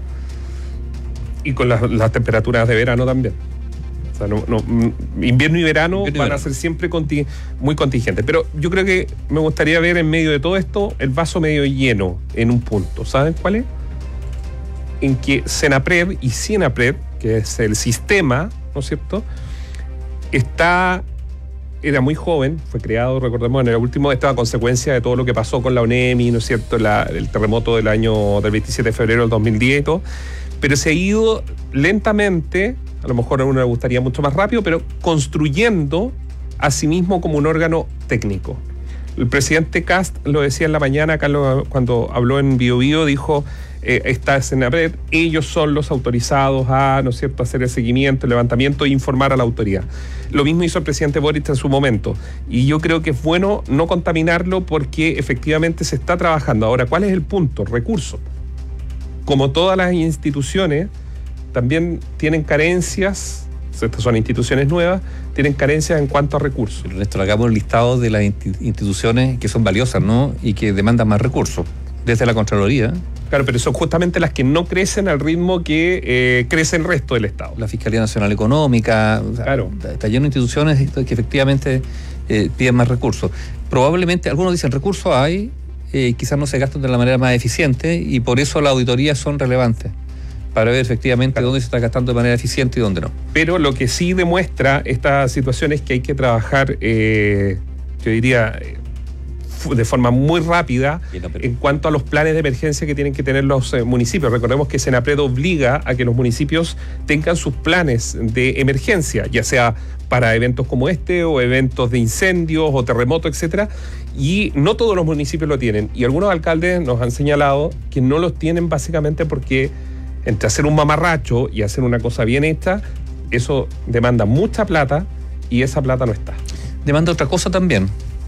Y con las, las temperaturas de verano también. O sea, no, no, invierno y verano invierno van verano. a ser siempre conti- muy contingentes. Pero yo creo que me gustaría ver en medio de todo esto el vaso medio lleno en un punto. ¿Saben cuál es? En que Senapred y Sinapred, que es el sistema, ¿no es cierto?, está, era muy joven, fue creado, recordemos, en el último, esta consecuencia de todo lo que pasó con la ONEMI, ¿no es cierto?, la, el terremoto del año del veintisiete de febrero del dos mil diez y todo, pero se ha ido lentamente, a lo mejor a uno le gustaría mucho más rápido, pero construyendo a sí mismo como un órgano técnico. El presidente Kast lo decía en la mañana, acá lo, cuando habló en Bio Bio, dijo, eh, está Senapred, ellos son los autorizados a, ¿no es cierto?, hacer el seguimiento, el levantamiento e informar a la autoridad. Lo mismo hizo el presidente Boric en su momento. Y yo creo que es bueno no contaminarlo porque efectivamente se está trabajando. Ahora, ¿cuál es el punto? Recursos. Como todas las instituciones, también tienen carencias. Estas son instituciones nuevas, tienen carencias en cuanto a recursos. Pero Néstor, hagamos un listado de las instituciones que son valiosas, ¿no? Y que demandan más recursos, desde la Contraloría. Claro, pero son justamente las que no crecen al ritmo que eh, crece el resto del Estado. La Fiscalía Nacional Económica, o sea, claro. Está lleno de instituciones que efectivamente eh, piden más recursos. Probablemente, algunos dicen, recursos hay, eh, quizás no se gastan de la manera más eficiente y por eso las auditorías son relevantes, para ver efectivamente claro. dónde se está gastando de manera eficiente y dónde no. Pero lo que sí demuestra esta situación es que hay que trabajar, eh, yo diría, de forma muy rápida no, pero... en cuanto a los planes de emergencia que tienen que tener los eh, municipios. Recordemos que Senapred obliga a que los municipios tengan sus planes de emergencia, ya sea para eventos como este o eventos de incendios o terremotos, etcétera, y no todos los municipios lo tienen. Y algunos alcaldes nos han señalado que no los tienen básicamente porque entre hacer un mamarracho y hacer una cosa bien hecha, eso demanda mucha plata y esa plata no está. Demanda otra cosa también,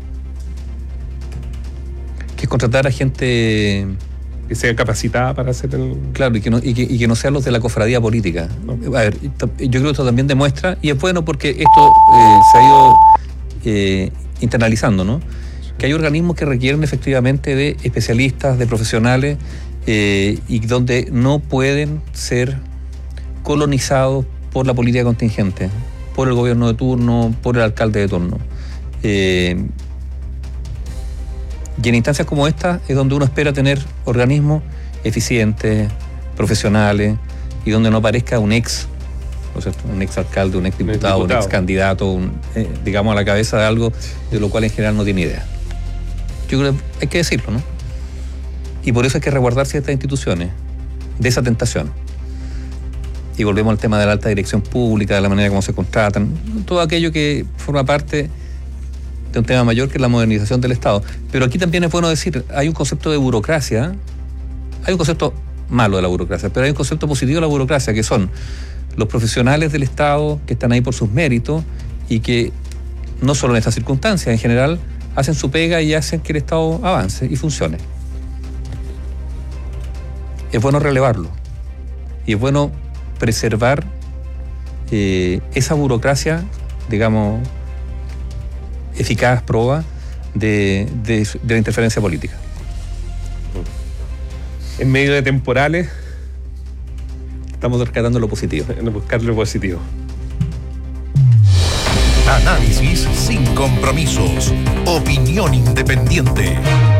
que es contratar a gente que sea capacitada para hacer el... Claro, y que no, y que, y que no sean los de la cofradía política. No. A ver, yo creo que esto también demuestra, y es bueno porque esto eh, se ha ido eh, internalizando, ¿no? Que hay organismos que requieren efectivamente de especialistas, de profesionales, Eh, y donde no pueden ser colonizados por la política contingente, por el gobierno de turno, por el alcalde de turno. Eh, y en instancias como esta es donde uno espera tener organismos eficientes, profesionales y donde no aparezca un ex, ¿no es cierto? Un ex alcalde, un ex diputado, un, diputado. ex candidato, un, eh, digamos, a la cabeza de algo de lo cual en general no tiene idea. Yo creo que hay que decirlo, ¿no? Y por eso hay que resguardar ciertas instituciones de esa tentación. Y volvemos al tema de la alta dirección pública, de la manera como se contratan, todo aquello que forma parte de un tema mayor que es la modernización del Estado. Pero aquí también es bueno decir, hay un concepto de burocracia, hay un concepto malo de la burocracia, pero hay un concepto positivo de la burocracia, que son los profesionales del Estado que están ahí por sus méritos y que no solo en estas circunstancias, en general, hacen su pega y hacen que el Estado avance y funcione. Es bueno relevarlo y es bueno preservar eh, esa burocracia, digamos, eficaz, proba de, de, de la interferencia política. En medio de temporales, estamos rescatando lo positivo. Buscar lo positivo. Análisis sin compromisos. Opinión independiente.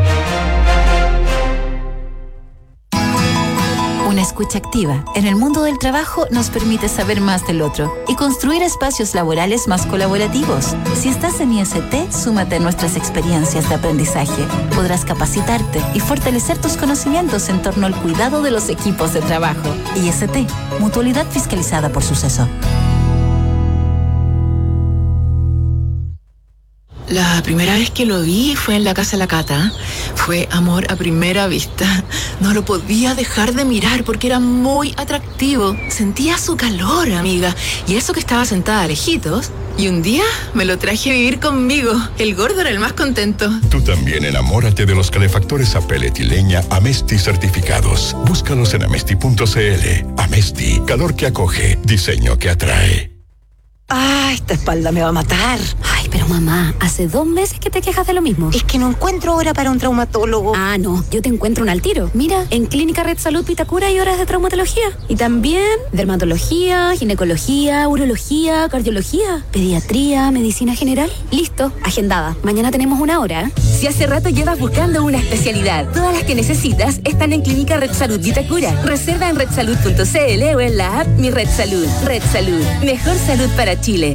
Una escucha activa en el mundo del trabajo nos permite saber más del otro y construir espacios laborales más colaborativos. Si estás en I S T, súmate a nuestras experiencias de aprendizaje. Podrás capacitarte y fortalecer tus conocimientos en torno al cuidado de los equipos de trabajo. I S T, mutualidad fiscalizada por Suceso. La primera vez que lo vi fue en la casa de la Cata. Fue amor a primera vista. No lo podía dejar de mirar porque era muy atractivo. Sentía su calor, amiga. Y eso que estaba sentada lejitos. Y un día me lo traje a vivir conmigo. El gordo era el más contento. Tú también enamórate de los calefactores a pellet y leña Amesti certificados. Búscalos en amesti punto c l. Amesti, calor que acoge, diseño que atrae. Ah, esta espalda me va a matar. Ay, pero mamá, hace dos meses que te quejas de lo mismo. Es que no encuentro hora para un traumatólogo. Ah, no, yo te encuentro un al tiro. Mira, en Clínica Red Salud Vitacura hay horas de traumatología. Y también dermatología, ginecología, urología, cardiología, pediatría, medicina general. Listo, agendada. Mañana tenemos una hora. Si hace rato llevas buscando una especialidad, todas las que necesitas están en Clínica Red Salud Vitacura. Reserva en red salud punto c l o en la app Mi Red Salud. Red Salud, mejor salud para Chile.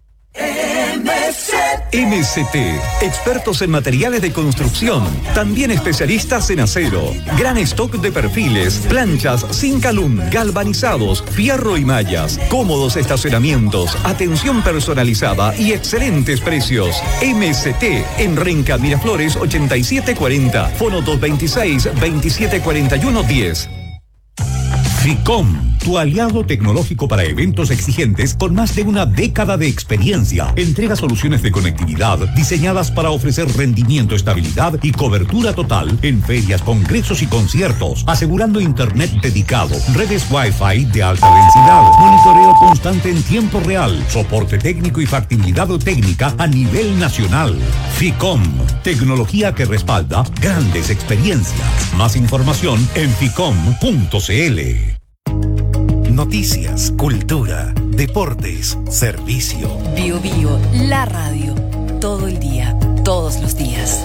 M C T, expertos en materiales de construcción, también especialistas en acero, gran stock de perfiles, planchas, Zincalum, galvanizados, fierro y mallas, cómodos estacionamientos, atención personalizada y excelentes precios. M C T en Renca Miraflores ochenta y siete cuarenta, fono dos veintiséis, veintisiete cuarenta y uno diez. FICOM, tu aliado tecnológico para eventos exigentes con más de una década de experiencia. Entrega soluciones de conectividad diseñadas para ofrecer rendimiento, estabilidad y cobertura total en ferias, congresos y conciertos, asegurando internet dedicado, redes Wi-Fi de alta densidad, monitoreo constante en tiempo real, soporte técnico y factibilidad técnica a nivel nacional. FICOM, tecnología que respalda grandes experiencias. Más información en ficom punto c l. Noticias, cultura, deportes, servicio. Bio Bio, la radio. Todo el día, todos los días.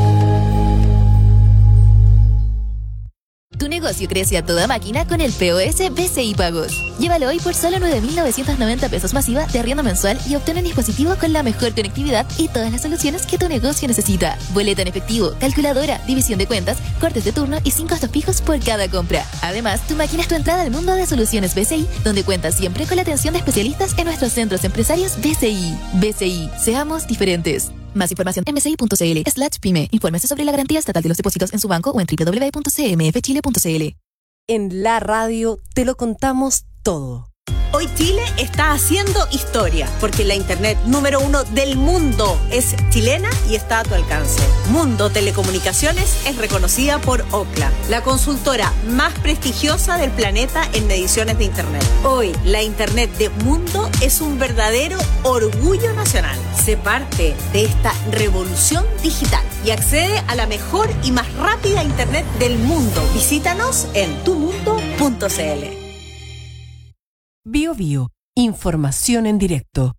Tu negocio crece a toda máquina con el P O S B C I Pagos. Llévalo hoy por solo nueve mil novecientos noventa pesos masiva de arriendo mensual y obtén un dispositivo con la mejor conectividad y todas las soluciones que tu negocio necesita. Boleta en efectivo, calculadora, división de cuentas, cortes de turno y sin costos fijos por cada compra. Además, tu máquina es tu entrada al mundo de soluciones B C I, donde cuentas siempre con la atención de especialistas en nuestros centros empresarios B C I. B C I, seamos diferentes. Más información en mci punto c l slash pyme. Infórmese sobre la garantía estatal de los depósitos en su banco o en doble u doble u doble u punto c m f chile punto c l. En la radio te lo contamos todo. Hoy Chile está haciendo historia, porque la internet número uno del mundo es chilena y está a tu alcance. Mundo Telecomunicaciones es reconocida por Ookla, la consultora más prestigiosa del planeta en mediciones de internet. Hoy, la internet de Mundo es un verdadero orgullo nacional. Sé parte de esta revolución digital y accede a la mejor y más rápida internet del mundo. Visítanos en tu mundo punto c l. Bio Bio, información en directo.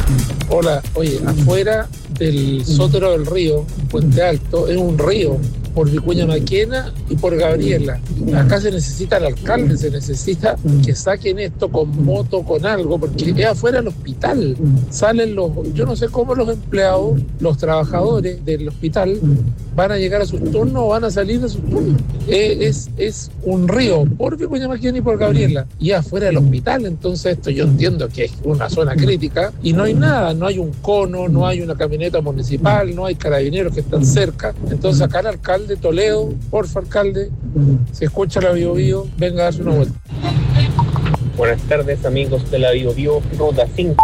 Hola, oye, afuera del Sótero del Río, Puente Alto, es un río por Vicuña Maquena y por Gabriela. Acá se necesita el alcalde, se necesita que saquen esto con moto, con algo, porque es afuera del hospital. Salen los, yo no sé cómo los empleados, los trabajadores del hospital van a llegar a sus turnos o van a salir de sus turnos. Eh, es, es un río por Vicuña Maquena y por Gabriela, y afuera del hospital. Entonces esto yo entiendo que es una zona crítica y no hay nada, no hay un cono, no hay una camioneta municipal, no hay carabineros que están cerca. Entonces acá el alcalde Toledo, porfa alcalde, si escucha la Bio Bio, venga a darse una vuelta. Buenas tardes amigos de la Bio Bio, ruta cinco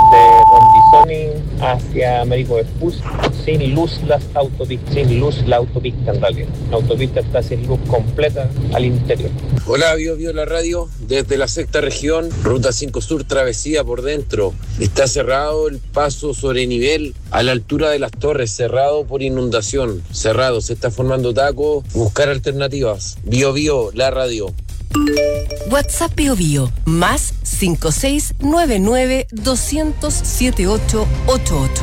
desde Rondizoni hacia Américo Vespucio, sin luz las autopistas, sin luz la autopista en realidad. La autopista está sin luz completa al interior. Hola Bio Bio la radio, desde la sexta región, ruta cinco sur, travesía por dentro. Está cerrado el paso sobre nivel a la altura de las torres, cerrado por inundación, cerrado, se está formando taco, buscar alternativas. Bio Bio la radio. WhatsApp Bio Bio, más cinco seis nueve nueve dos cero cero siete ocho ocho ocho.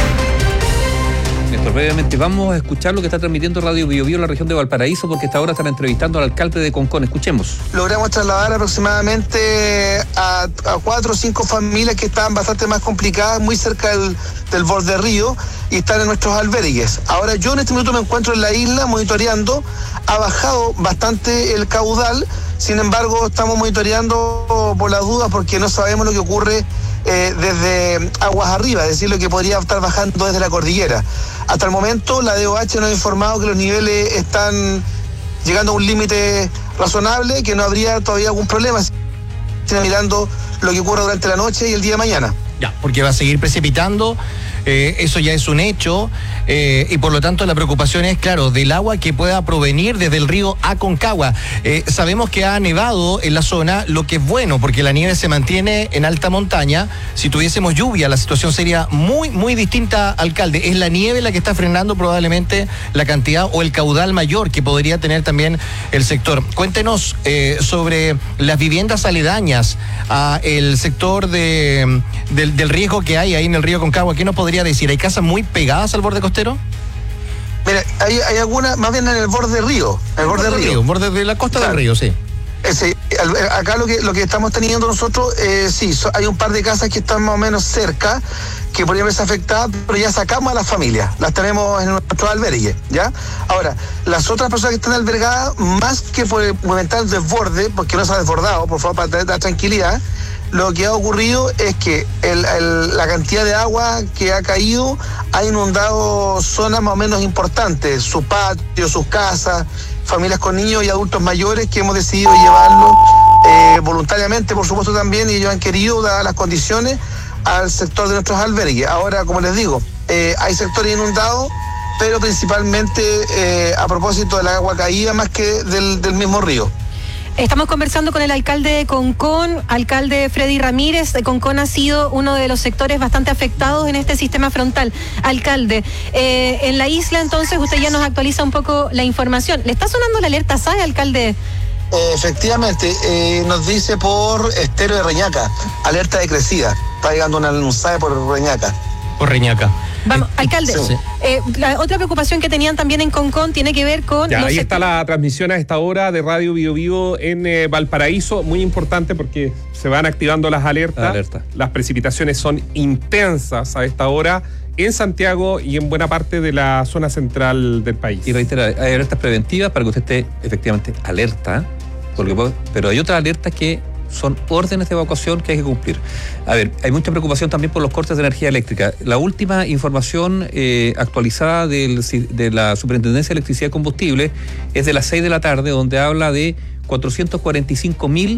Néstor, brevemente, vamos a escuchar lo que está transmitiendo Radio Bio Bio en la región de Valparaíso, porque esta hora están entrevistando al alcalde de Concón. Escuchemos. Logramos trasladar aproximadamente a, a cuatro o cinco familias que estaban bastante más complicadas, muy cerca del, del borde río, y están en nuestros albergues. Ahora yo en este minuto me encuentro en la isla monitoreando, ha bajado bastante el caudal, sin embargo estamos monitoreando por las dudas porque no sabemos lo que ocurre eh, desde aguas arriba, es decir, lo que podría estar bajando desde la cordillera. Hasta el momento la D O H nos ha informado que los niveles están llegando a un límite razonable, que no habría todavía algún problema, sino mirando lo que ocurre durante la noche y el día de mañana. Ya, porque va a seguir precipitando, eh, eso ya es un hecho, eh, y por lo tanto la preocupación es, claro, del agua que pueda provenir desde el río Aconcagua. Eh, sabemos que ha nevado en la zona, lo que es bueno, porque la nieve se mantiene en alta montaña. Si tuviésemos lluvia, la situación sería muy, muy distinta, alcalde. Es la nieve la que está frenando probablemente la cantidad o el caudal mayor que podría tener también el sector. Cuéntenos eh, sobre las viviendas aledañas a el sector de, del, del riesgo que hay ahí en el río Aconcagua. ¿Qué nos podría decir? ¿Hay casas muy pegadas al borde costero? Mira, hay, hay algunas, más bien en el borde del río. En el borde del río. Borde de la costa, claro, del río, sí. Ese, acá lo que lo que estamos teniendo nosotros, eh, sí, so, hay un par de casas que están más o menos cerca, que podrían verse afectadas, pero ya sacamos a las familias, las tenemos en nuestro albergue, ¿ya? Ahora, las otras personas que están albergadas, más que por el momentáneo desborde, porque no se ha desbordado, por favor, para tener la tranquilidad, lo que ha ocurrido es que el, el, la cantidad de agua que ha caído ha inundado zonas más o menos importantes, sus patios, sus casas, familias con niños y adultos mayores que hemos decidido llevarlos eh, voluntariamente, por supuesto también, y ellos han querido, dadas las condiciones, al sector de nuestros albergues. Ahora, como les digo, eh, hay sectores inundados, pero principalmente eh, a propósito del agua caída más que del, del mismo río. Estamos conversando con el alcalde de Concón, alcalde Freddy Ramírez. Concón ha sido uno de los sectores bastante afectados en este sistema frontal. Alcalde, eh, en la isla entonces usted ya nos actualiza un poco la información. ¿Le está sonando la alerta S A E, alcalde? Eh, efectivamente, eh, nos dice por Estero de Reñaca, alerta de crecida. Está llegando una, un S A E por Reñaca. Por Reñaca. Vamos, alcalde, sí. eh, la otra preocupación que tenían también en Concón tiene que ver con... Ya, los ahí está la transmisión a esta hora de Radio Bio Bio en eh, Valparaíso, muy importante porque se van activando las alertas. Alerta. Las precipitaciones son intensas a esta hora en Santiago y en buena parte de la zona central del país. Y reitera, hay alertas preventivas para que usted esté efectivamente alerta, porque, pero hay otras alertas que son órdenes de evacuación que hay que cumplir. A ver, hay mucha preocupación también por los cortes de energía eléctrica. La última información eh, actualizada del, de la Superintendencia de Electricidad y Combustible es de las seis de la tarde, donde habla de cuatrocientos cuarenta y cinco mil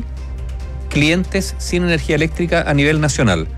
clientes sin energía eléctrica a nivel nacional.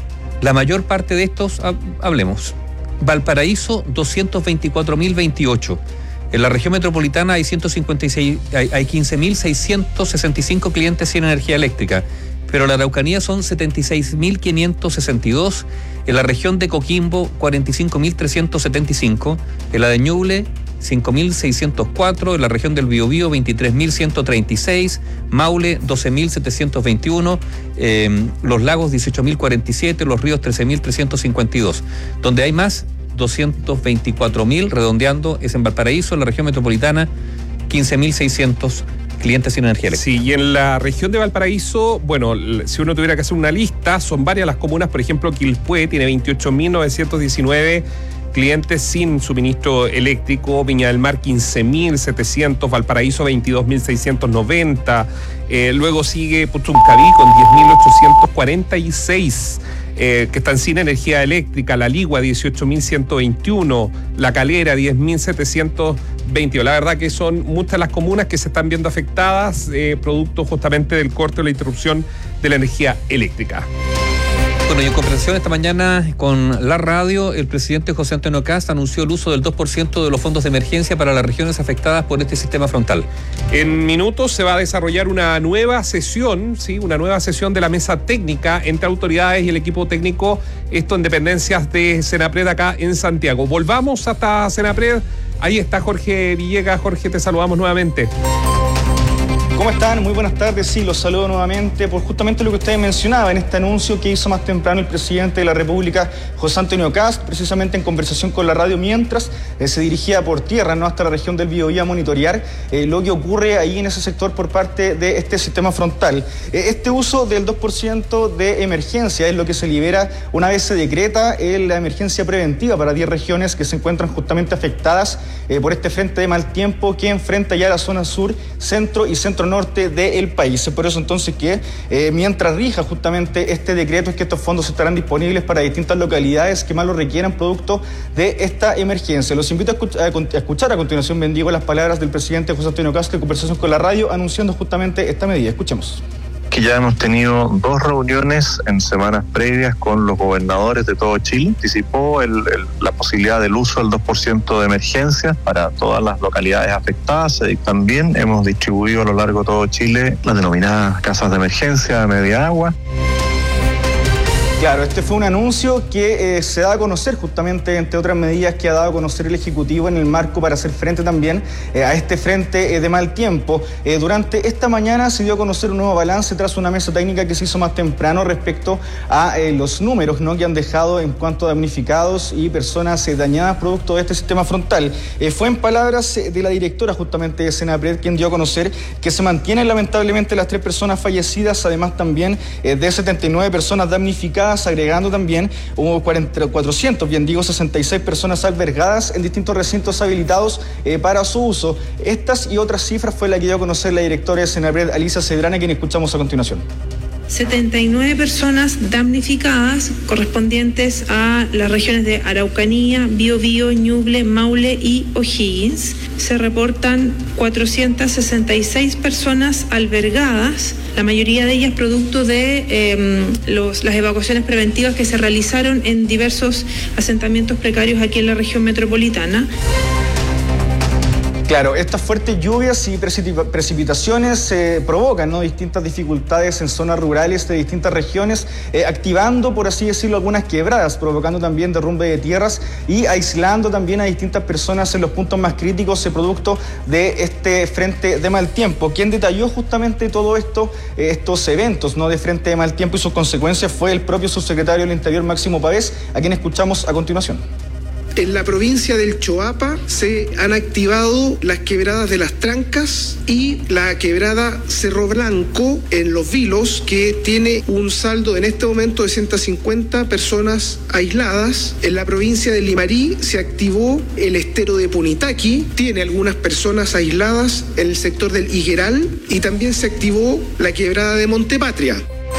La mayor parte de estos, hablemos, Valparaíso, doscientos veinticuatro mil veintiocho. En la región metropolitana hay ciento cincuenta y seis, hay, hay quince mil seiscientos sesenta y cinco clientes sin energía eléctrica, pero la Araucanía son setenta y seis mil quinientos sesenta y dos, en la región de Coquimbo cuarenta y cinco mil trescientos setenta y cinco, en la de Ñuble cinco mil seiscientos cuatro, en la región del Biobío veintitrés mil ciento treinta y seis, Maule doce mil setecientos veintiuno, eh, Los Lagos dieciocho mil cuarenta y siete, Los Ríos trece mil trescientos cincuenta y dos. Donde hay más doscientos veinticuatro mil, redondeando, es en Valparaíso, en la región metropolitana, quince mil seiscientos clientes sin energía eléctrica. Sí, y en la región de Valparaíso, bueno, si uno tuviera que hacer una lista, son varias las comunas. Por ejemplo, Quilpué tiene veintiocho mil novecientos diecinueve clientes sin suministro eléctrico, Viña del Mar quince mil setecientos, Valparaíso veintidós mil seiscientos noventa, eh, luego sigue Puchuncaví con diez mil ochocientos cuarenta y seis eh, que están sin energía eléctrica, La Ligua dieciocho mil ciento veintiuno, La Calera diez mil setecientos veintidós. La verdad que son muchas las comunas que se están viendo afectadas eh, producto justamente del corte o la interrupción de la energía eléctrica. Bueno, y en conversación esta mañana con la radio, el presidente José Antonio Kast anunció el uso del dos por ciento de los fondos de emergencia para las regiones afectadas por este sistema frontal. En minutos se va a desarrollar una nueva sesión, ¿sí? Una nueva sesión de la mesa técnica entre autoridades y el equipo técnico, esto en dependencias de Senapred acá en Santiago. Volvamos hasta Senapred, ahí está Jorge Villegas. Jorge, te saludamos nuevamente. ¿Cómo están? Muy buenas tardes. Sí, los saludo nuevamente por justamente lo que ustedes mencionaban, este anuncio que hizo más temprano el presidente de la República, José Antonio Kast, precisamente en conversación con la radio mientras eh, se dirigía por tierra, ¿no?, hasta la región del Biobío a monitorear eh, lo que ocurre ahí en ese sector por parte de este sistema frontal. Eh, este uso del dos por ciento de emergencia es lo que se libera una vez se decreta eh, la emergencia preventiva para diez regiones que se encuentran justamente afectadas eh, por este frente de mal tiempo que enfrenta ya la zona sur, centro y centro norte del país. Es por eso entonces que eh, mientras rija justamente este decreto es que estos fondos estarán disponibles para distintas localidades que más lo requieran producto de esta emergencia. Los invito a, escuch a, a escuchar a continuación, bendigo, las palabras del presidente José Antonio Kast en conversación con la radio anunciando justamente esta medida. Escuchemos. Que ya hemos tenido dos reuniones en semanas previas con los gobernadores de todo Chile. Anticipó el, el, la posibilidad del uso del dos por ciento de emergencia para todas las localidades afectadas. Y también hemos distribuido a lo largo de todo Chile las denominadas casas de emergencia de media agua. Claro, este fue un anuncio que eh, se da a conocer justamente, entre otras medidas que ha dado a conocer el Ejecutivo en el marco para hacer frente también eh, a este frente eh, de mal tiempo. Eh, durante esta mañana se dio a conocer un nuevo balance tras una mesa técnica que se hizo más temprano respecto a eh, los números, ¿no?, que han dejado en cuanto a damnificados y personas eh, dañadas producto de este sistema frontal. Eh, fue en palabras eh, de la directora justamente de Senapred quien dio a conocer que se mantienen lamentablemente las tres personas fallecidas, además también eh, de setenta y nueve personas damnificadas, agregando también hubo cuatrocientos, bien digo, sesenta y seis personas albergadas en distintos recintos habilitados eh, para su uso. Estas y otras cifras fue la que dio a conocer la directora de Senapred, Alicia Cedrana, quien escuchamos a continuación. setenta y nueve personas damnificadas correspondientes a las regiones de Araucanía, Biobío, Ñuble, Maule y O'Higgins. Se reportan cuatrocientas sesenta y seis personas albergadas, la mayoría de ellas producto de eh, los, las evacuaciones preventivas que se realizaron en diversos asentamientos precarios aquí en la región metropolitana. Claro, estas fuertes lluvias y precipitaciones eh, provocan, ¿no?, distintas dificultades en zonas rurales de distintas regiones, eh, activando, por así decirlo, algunas quebradas, provocando también derrumbe de tierras y aislando también a distintas personas en los puntos más críticos, eh, producto de este frente de mal tiempo. Quien detalló justamente todo esto, eh, estos eventos, ¿no?, de frente de mal tiempo y sus consecuencias fue el propio subsecretario del Interior, Máximo Pavés, a quien escuchamos a continuación. En la provincia del Choapa se han activado las quebradas de las Trancas y la quebrada Cerro Blanco en Los Vilos, que tiene un saldo en este momento de ciento cincuenta personas aisladas. En la provincia de Limarí se activó el estero de Punitaqui, tiene algunas personas aisladas en el sector del Higueral, y también se activó la quebrada de Montepatria.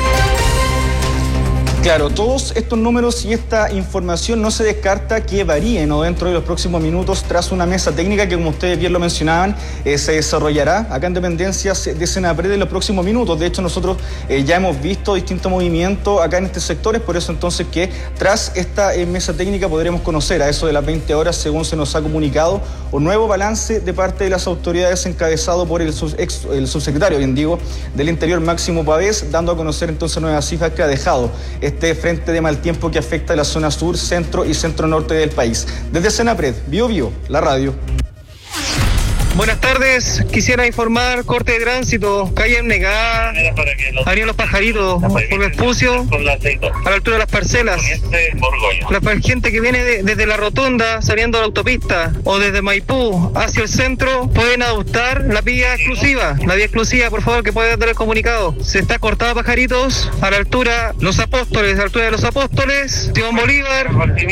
Claro, todos estos números y esta información no se descarta que varíen, ¿no?, dentro de los próximos minutos tras una mesa técnica que, como ustedes bien lo mencionaban, eh, se desarrollará acá en dependencias de Senapred en los próximos minutos. De hecho, nosotros eh, ya hemos visto distintos movimientos acá en estos sectores, por eso entonces que tras esta eh, mesa técnica podremos conocer a eso de las veinte horas, según se nos ha comunicado, un nuevo balance de parte de las autoridades encabezado por el, sub, ex, el subsecretario, bien digo, del Interior, Máximo Pavés, dando a conocer entonces nuevas cifras que ha dejado este frente de mal tiempo que afecta a la zona sur, centro y centro norte del país. Desde Senapred, Bio Bio, la radio. Buenas tardes, quisiera informar, corte de tránsito, calle Abnegada, Avenida Los Pajaritos, por Vespucio, a la altura de las parcelas. La gente que viene de, desde la rotonda, saliendo de la autopista, o desde Maipú hacia el centro, pueden adoptar la vía exclusiva, la vía exclusiva, por favor, que puede dar el comunicado. Se está cortada Pajaritos, a la altura Los Apóstoles, a la altura de Los Apóstoles, Simón Bolívar,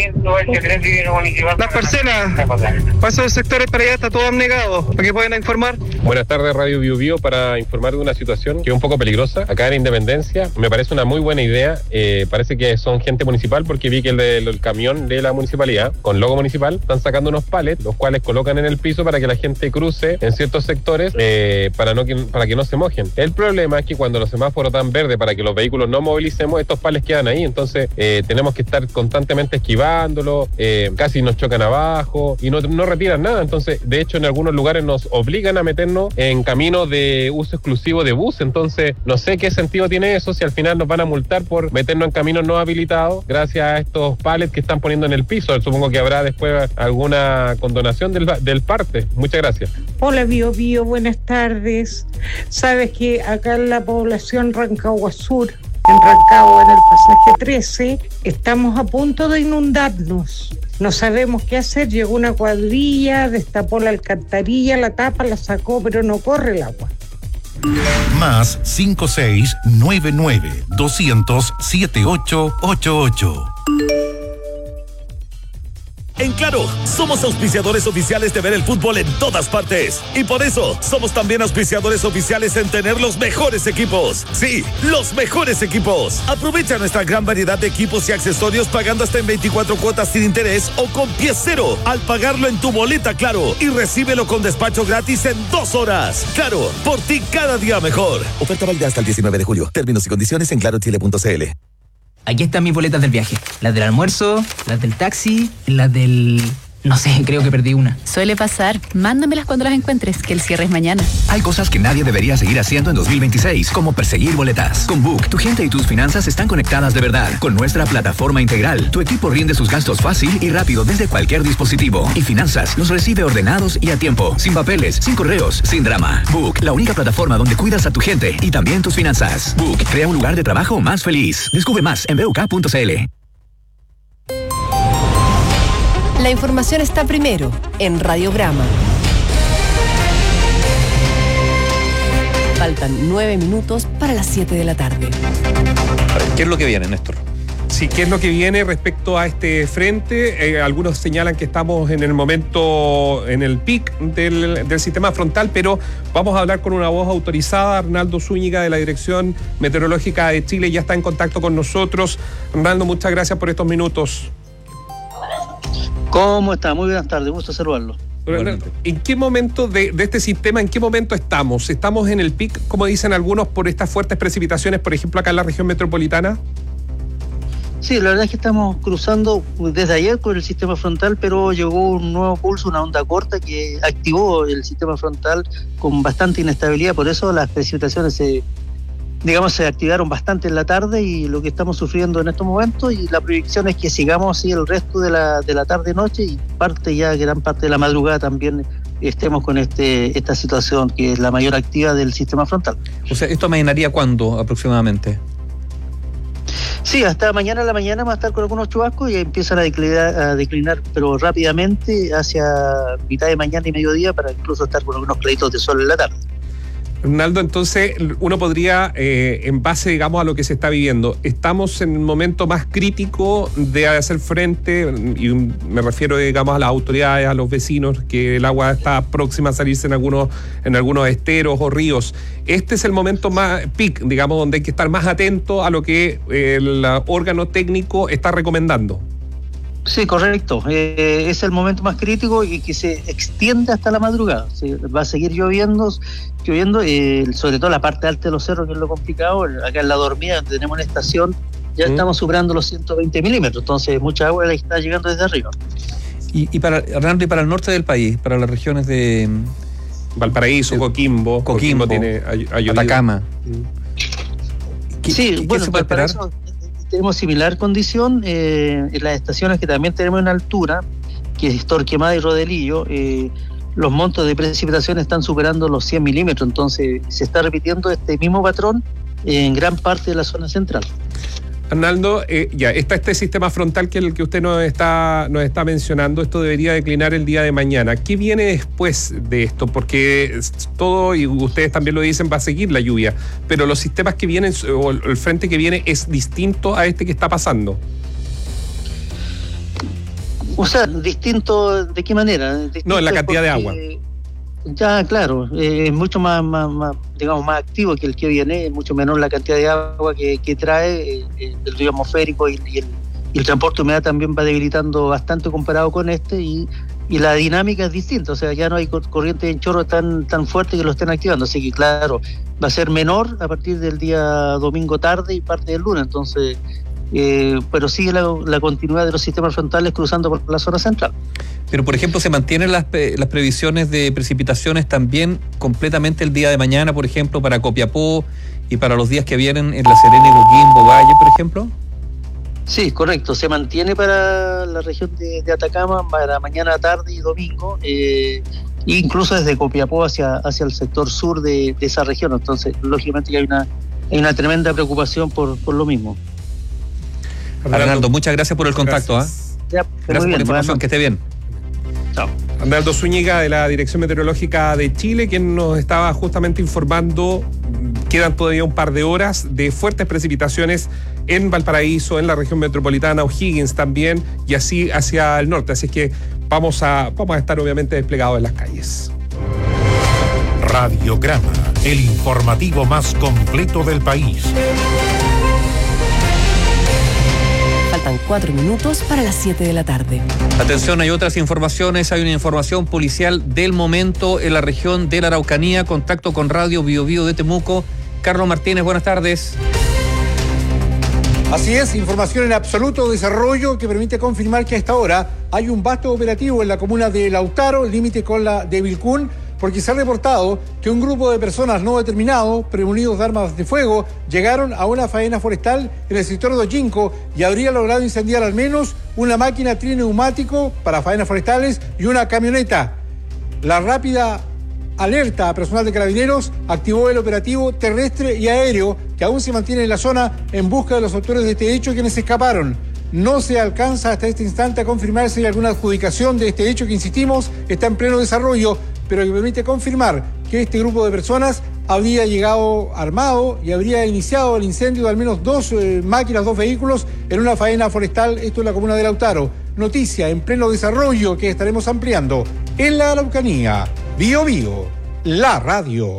las parcelas, paso de sectores para allá, está todo abnegado. ¿Para qué pueden informar? Buenas tardes, Radio Bio Bio, para informar de una situación que es un poco peligrosa. Acá en Independencia, me parece una muy buena idea. Eh, parece que son gente municipal, porque vi que el, de, el camión de la municipalidad, con logo municipal, están sacando unos palets, los cuales colocan en el piso para que la gente cruce en ciertos sectores, eh, para, no, para que no se mojen. El problema es que cuando los semáforos dan verde para que los vehículos no movilicemos, estos palets quedan ahí. Entonces, eh, tenemos que estar constantemente esquivándolo, eh, casi nos chocan abajo y no, no retiran nada. Entonces, de hecho, en algunos lugares nos obligan a meternos en caminos de uso exclusivo de bus. Entonces, no sé qué sentido tiene eso si al final nos van a multar por meternos en caminos no habilitados gracias a estos palets que están poniendo en el piso. Supongo que habrá después alguna condonación del, del parte. Muchas gracias. Hola, Bio Bio, buenas tardes. Sabes que acá en la población Rancagua Sur, en Rancagua, en el pasaje trece, estamos a punto de inundarnos. No sabemos qué hacer, llegó una cuadrilla, destapó la alcantarilla, la tapa, la sacó, pero no corre el agua. Más cinco seis nueve nueve doscientos siete ocho ocho ocho. En Claro, somos auspiciadores oficiales de ver el fútbol en todas partes. Y por eso, somos también auspiciadores oficiales en tener los mejores equipos. Sí, los mejores equipos. Aprovecha nuestra gran variedad de equipos y accesorios pagando hasta en veinticuatro cuotas sin interés o con pie cero al pagarlo en tu boleta Claro. Y recíbelo con despacho gratis en dos horas. Claro, por ti cada día mejor. Oferta válida hasta el diecinueve de julio. Términos y condiciones en claro chile punto c l. Aquí están mis boletas del viaje. Las del almuerzo, las del taxi, las del... No sé, creo que perdí una. Suele pasar. Mándamelas cuando las encuentres, que el cierre es mañana. Hay cosas que nadie debería seguir haciendo en dos mil veintiséis, como perseguir boletas. Con Book, tu gente y tus finanzas están conectadas de verdad. Con nuestra plataforma integral, tu equipo rinde sus gastos fácil y rápido desde cualquier dispositivo. Y finanzas los recibe ordenados y a tiempo. Sin papeles, sin correos, sin drama. Book, la única plataforma donde cuidas a tu gente y también tus finanzas. Book, crea un lugar de trabajo más feliz. Descubre más en b u k punto c l. La información está primero en Radiograma. Faltan nueve minutos para las siete de la tarde. ¿Qué es lo que viene, Néstor? Sí, ¿qué es lo que viene respecto a este frente? Eh, algunos señalan que estamos en el momento, en el pic del, del sistema frontal, pero vamos a hablar con una voz autorizada. Arnaldo Zúñiga, de la Dirección Meteorológica de Chile, ya está en contacto con nosotros. Arnaldo, muchas gracias por estos minutos. ¿Cómo está? Muy buenas tardes, gusto saludarlo. ¿En qué momento de, de este sistema, en qué momento estamos? ¿Estamos en el pic, como dicen algunos, por estas fuertes precipitaciones, por ejemplo, acá en la región metropolitana? Sí, la verdad es que estamos cruzando desde ayer con el sistema frontal, pero llegó un nuevo pulso, una onda corta que activó el sistema frontal con bastante inestabilidad, por eso las precipitaciones se... digamos, se activaron bastante en la tarde y lo que estamos sufriendo en estos momentos, y la proyección es que sigamos así el resto de la, de la tarde-noche y parte ya, gran parte de la madrugada también estemos con este esta situación que es la mayor activa del sistema frontal. O sea, ¿esto amainaría cuándo aproximadamente? Sí, hasta mañana en la mañana va a estar con algunos chubascos y empiezan a declinar, a declinar, pero rápidamente hacia mitad de mañana y mediodía, para incluso estar con algunos claritos de sol en la tarde. Ronaldo, entonces uno podría, eh, en base, digamos, a lo que se está viviendo, estamos en el momento más crítico de hacer frente, y me refiero, digamos, a las autoridades, a los vecinos, que el agua está próxima a salirse en algunos, en algunos esteros o ríos. Este es el momento más peak, digamos, donde hay que estar más atento a lo que el órgano técnico está recomendando. Sí, correcto. Eh, es el momento más crítico y que se extiende hasta la madrugada. Sí, va a seguir lloviendo, lloviendo eh, sobre todo la parte alta de los cerros, que es lo complicado. Acá en La Dormida, donde tenemos una estación, ya ¿Mm? estamos superando los ciento veinte milímetros, entonces mucha agua la está llegando desde arriba. Y, y para Hernando, y para el norte del país, para las regiones de Valparaíso, de, Coquimbo, Coquimbo, Coquimbo tiene Atacama. ¿Qué, sí, ¿qué, bueno, ¿qué se puede esperar? Tenemos similar condición eh, en las estaciones que también tenemos en altura, que es Torquemada y Rodelillo. Eh, los montos de precipitación están superando los cien milímetros, entonces se está repitiendo este mismo patrón en gran parte de la zona central. Arnaldo, eh, ya está este sistema frontal que el que usted nos está, nos está mencionando, esto debería declinar el día de mañana. ¿Qué viene después de esto? Porque todo, y ustedes también lo dicen, va a seguir la lluvia, pero los sistemas que vienen, o el frente que viene, es distinto a este que está pasando. O sea, distinto, ¿de qué manera? Distinto no, en la cantidad de agua. Ya, claro, eh, es mucho más, más, más, digamos, más activo que el que viene, es mucho menor la cantidad de agua que, que trae, eh, el río atmosférico y, y, el, y el transporte de humedad también va debilitando bastante comparado con este, y, y la dinámica es distinta, o sea, ya no hay corrientes en chorro tan, tan fuertes que lo estén activando, así que claro, va a ser menor a partir del día domingo tarde y parte del lunes, entonces... Eh, pero sigue la, la continuidad de los sistemas frontales cruzando por la zona central. Pero, por ejemplo, ¿se mantienen las, las previsiones de precipitaciones también completamente el día de mañana, por ejemplo, para Copiapó y para los días que vienen en La Serena y Coquimbo Valle, por ejemplo? Sí, correcto. Se mantiene para la región de, de Atacama para mañana, tarde y domingo, eh, incluso desde Copiapó hacia, hacia el sector sur de, de esa región. Entonces, lógicamente, hay una, hay una tremenda preocupación por, por lo mismo. Arnaldo, muchas gracias por el contacto. Gracias, ¿eh? ya, gracias por bien, la información, bueno. Que esté bien. Chao. Arnaldo Zúñiga, de la Dirección Meteorológica de Chile, quien nos estaba justamente informando, quedan todavía un par de horas de fuertes precipitaciones en Valparaíso, en la región metropolitana, O'Higgins también, y así hacia el norte. Así es que vamos a, vamos a estar obviamente desplegados en las calles. Radiograma, el informativo más completo del país. Faltan cuatro minutos para las siete de la tarde. Atención, hay otras informaciones. Hay una información policial del momento en la región de la Araucanía. Contacto con Radio Bio Bio de Temuco. Carlos Martínez, buenas tardes. Así es, información en absoluto desarrollo que permite confirmar que a esta hora hay un vasto operativo en la comuna de Lautaro, límite con la de Vilcún, porque se ha reportado que un grupo de personas no determinados, premunidos de armas de fuego, llegaron a una faena forestal en el sector de Ochinco y habría logrado incendiar al menos una máquina trineumático para faenas forestales y una camioneta. La rápida alerta a personal de Carabineros activó el operativo terrestre y aéreo que aún se mantiene en la zona en busca de los autores de este hecho, quienes escaparon. No se alcanza hasta este instante a confirmar si hay alguna adjudicación de este hecho que, insistimos, está en pleno desarrollo, pero que permite confirmar que este grupo de personas habría llegado armado y habría iniciado el incendio de al menos dos eh, máquinas, dos vehículos en una faena forestal, esto en la comuna de Lautaro. Noticia en pleno desarrollo que estaremos ampliando en la Araucanía. Bio Bio, la radio.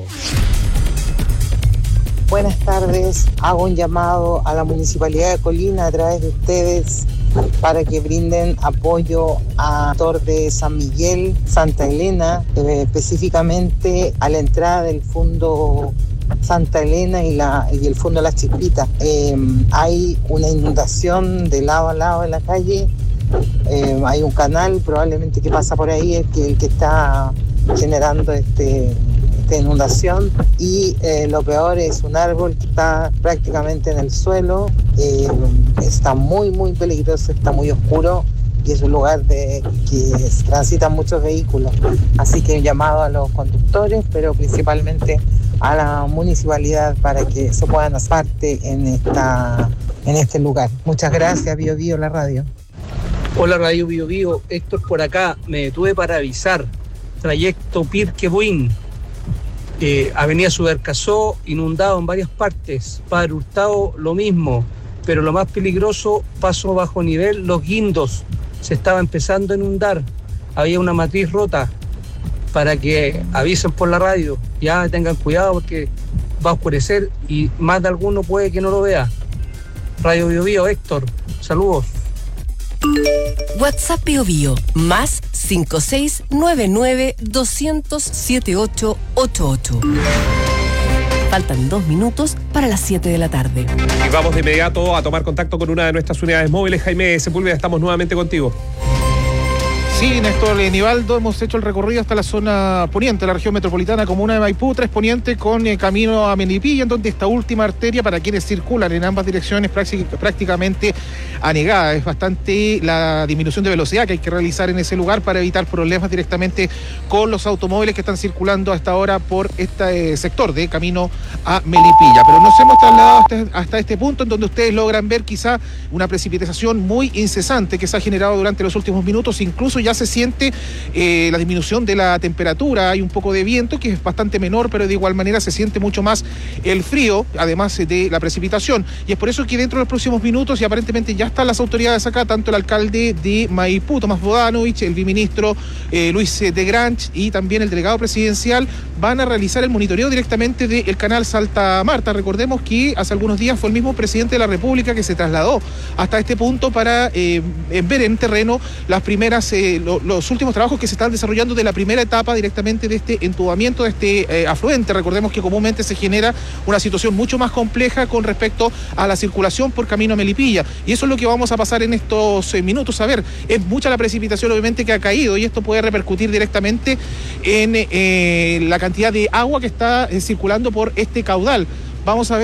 Buenas tardes, hago un llamado a la Municipalidad de Colina a través de ustedes para que brinden apoyo al sector de San Miguel, Santa Elena, eh, específicamente a la entrada del fondo Santa Elena y, la, y el fondo Las Chispitas. Eh, hay una inundación de lado a lado en la calle, eh, hay un canal probablemente que pasa por ahí, el que, el que está generando este... esta inundación y eh, lo peor es un árbol que está prácticamente en el suelo, eh, está muy muy peligroso, está muy oscuro y es un lugar de que transitan muchos vehículos, así que un llamado a los conductores, pero principalmente a la municipalidad para que se puedan hacer parte en, esta, en este lugar. Muchas gracias, Bio Bio, la radio. Hola Radio Bio Bio, Héctor por acá, me detuve para avisar, trayecto Pirque-Buin, eh, Avenida Subercasó, inundado en varias partes, Padre Hurtado lo mismo, pero lo más peligroso, paso bajo nivel, Los Guindos, se estaba empezando a inundar, había una matriz rota, para que avisen por la radio, ya tengan cuidado porque va a oscurecer y más de alguno puede que no lo vea. Radio Bio Bio, Héctor, saludos. WhatsApp Bio Bio, más cinco seis nueve nueve dos cero cero siete ocho ocho ocho. Faltan dos minutos para las siete de la tarde. Y vamos de inmediato a tomar contacto con una de nuestras unidades móviles. Jaime Sepúlveda, estamos nuevamente contigo. Sí, Néstor Nivaldo, hemos hecho el recorrido hasta la zona poniente de la región metropolitana, comuna de Maipú, tres poniente con eh, camino a Melipilla, en donde esta última arteria para quienes circulan en ambas direcciones prácticamente anegada. Es bastante la disminución de velocidad que hay que realizar en ese lugar para evitar problemas directamente con los automóviles que están circulando hasta ahora por este eh, sector de camino a Melipilla. Pero nos hemos trasladado hasta, hasta este punto en donde ustedes logran ver quizá una precipitación muy incesante que se ha generado durante los últimos minutos. Incluso ya se siente eh, la disminución de la temperatura, hay un poco de viento que es bastante menor, pero de igual manera se siente mucho más el frío, además de la precipitación, y es por eso que dentro de los próximos minutos, y aparentemente ya están las autoridades acá, tanto el alcalde de Maipú, Tomás Bodanovich, el viceministro eh, Luis de Granch y también el delegado presidencial van a realizar el monitoreo directamente del canal Salta Marta. Recordemos que hace algunos días fue el mismo presidente de la República que se trasladó hasta este punto para eh, ver en terreno las primeras eh, lo, los últimos trabajos que se están desarrollando de la primera etapa directamente de este entubamiento de este eh, afluente. Recordemos que comúnmente se genera una situación mucho más compleja con respecto a la circulación por camino a Melipilla, y eso es lo que vamos a pasar en estos eh, minutos. A ver, es mucha la precipitación obviamente que ha caído, y esto puede repercutir directamente en eh, la cantidad de agua que está eh, circulando por este caudal. Vamos a ver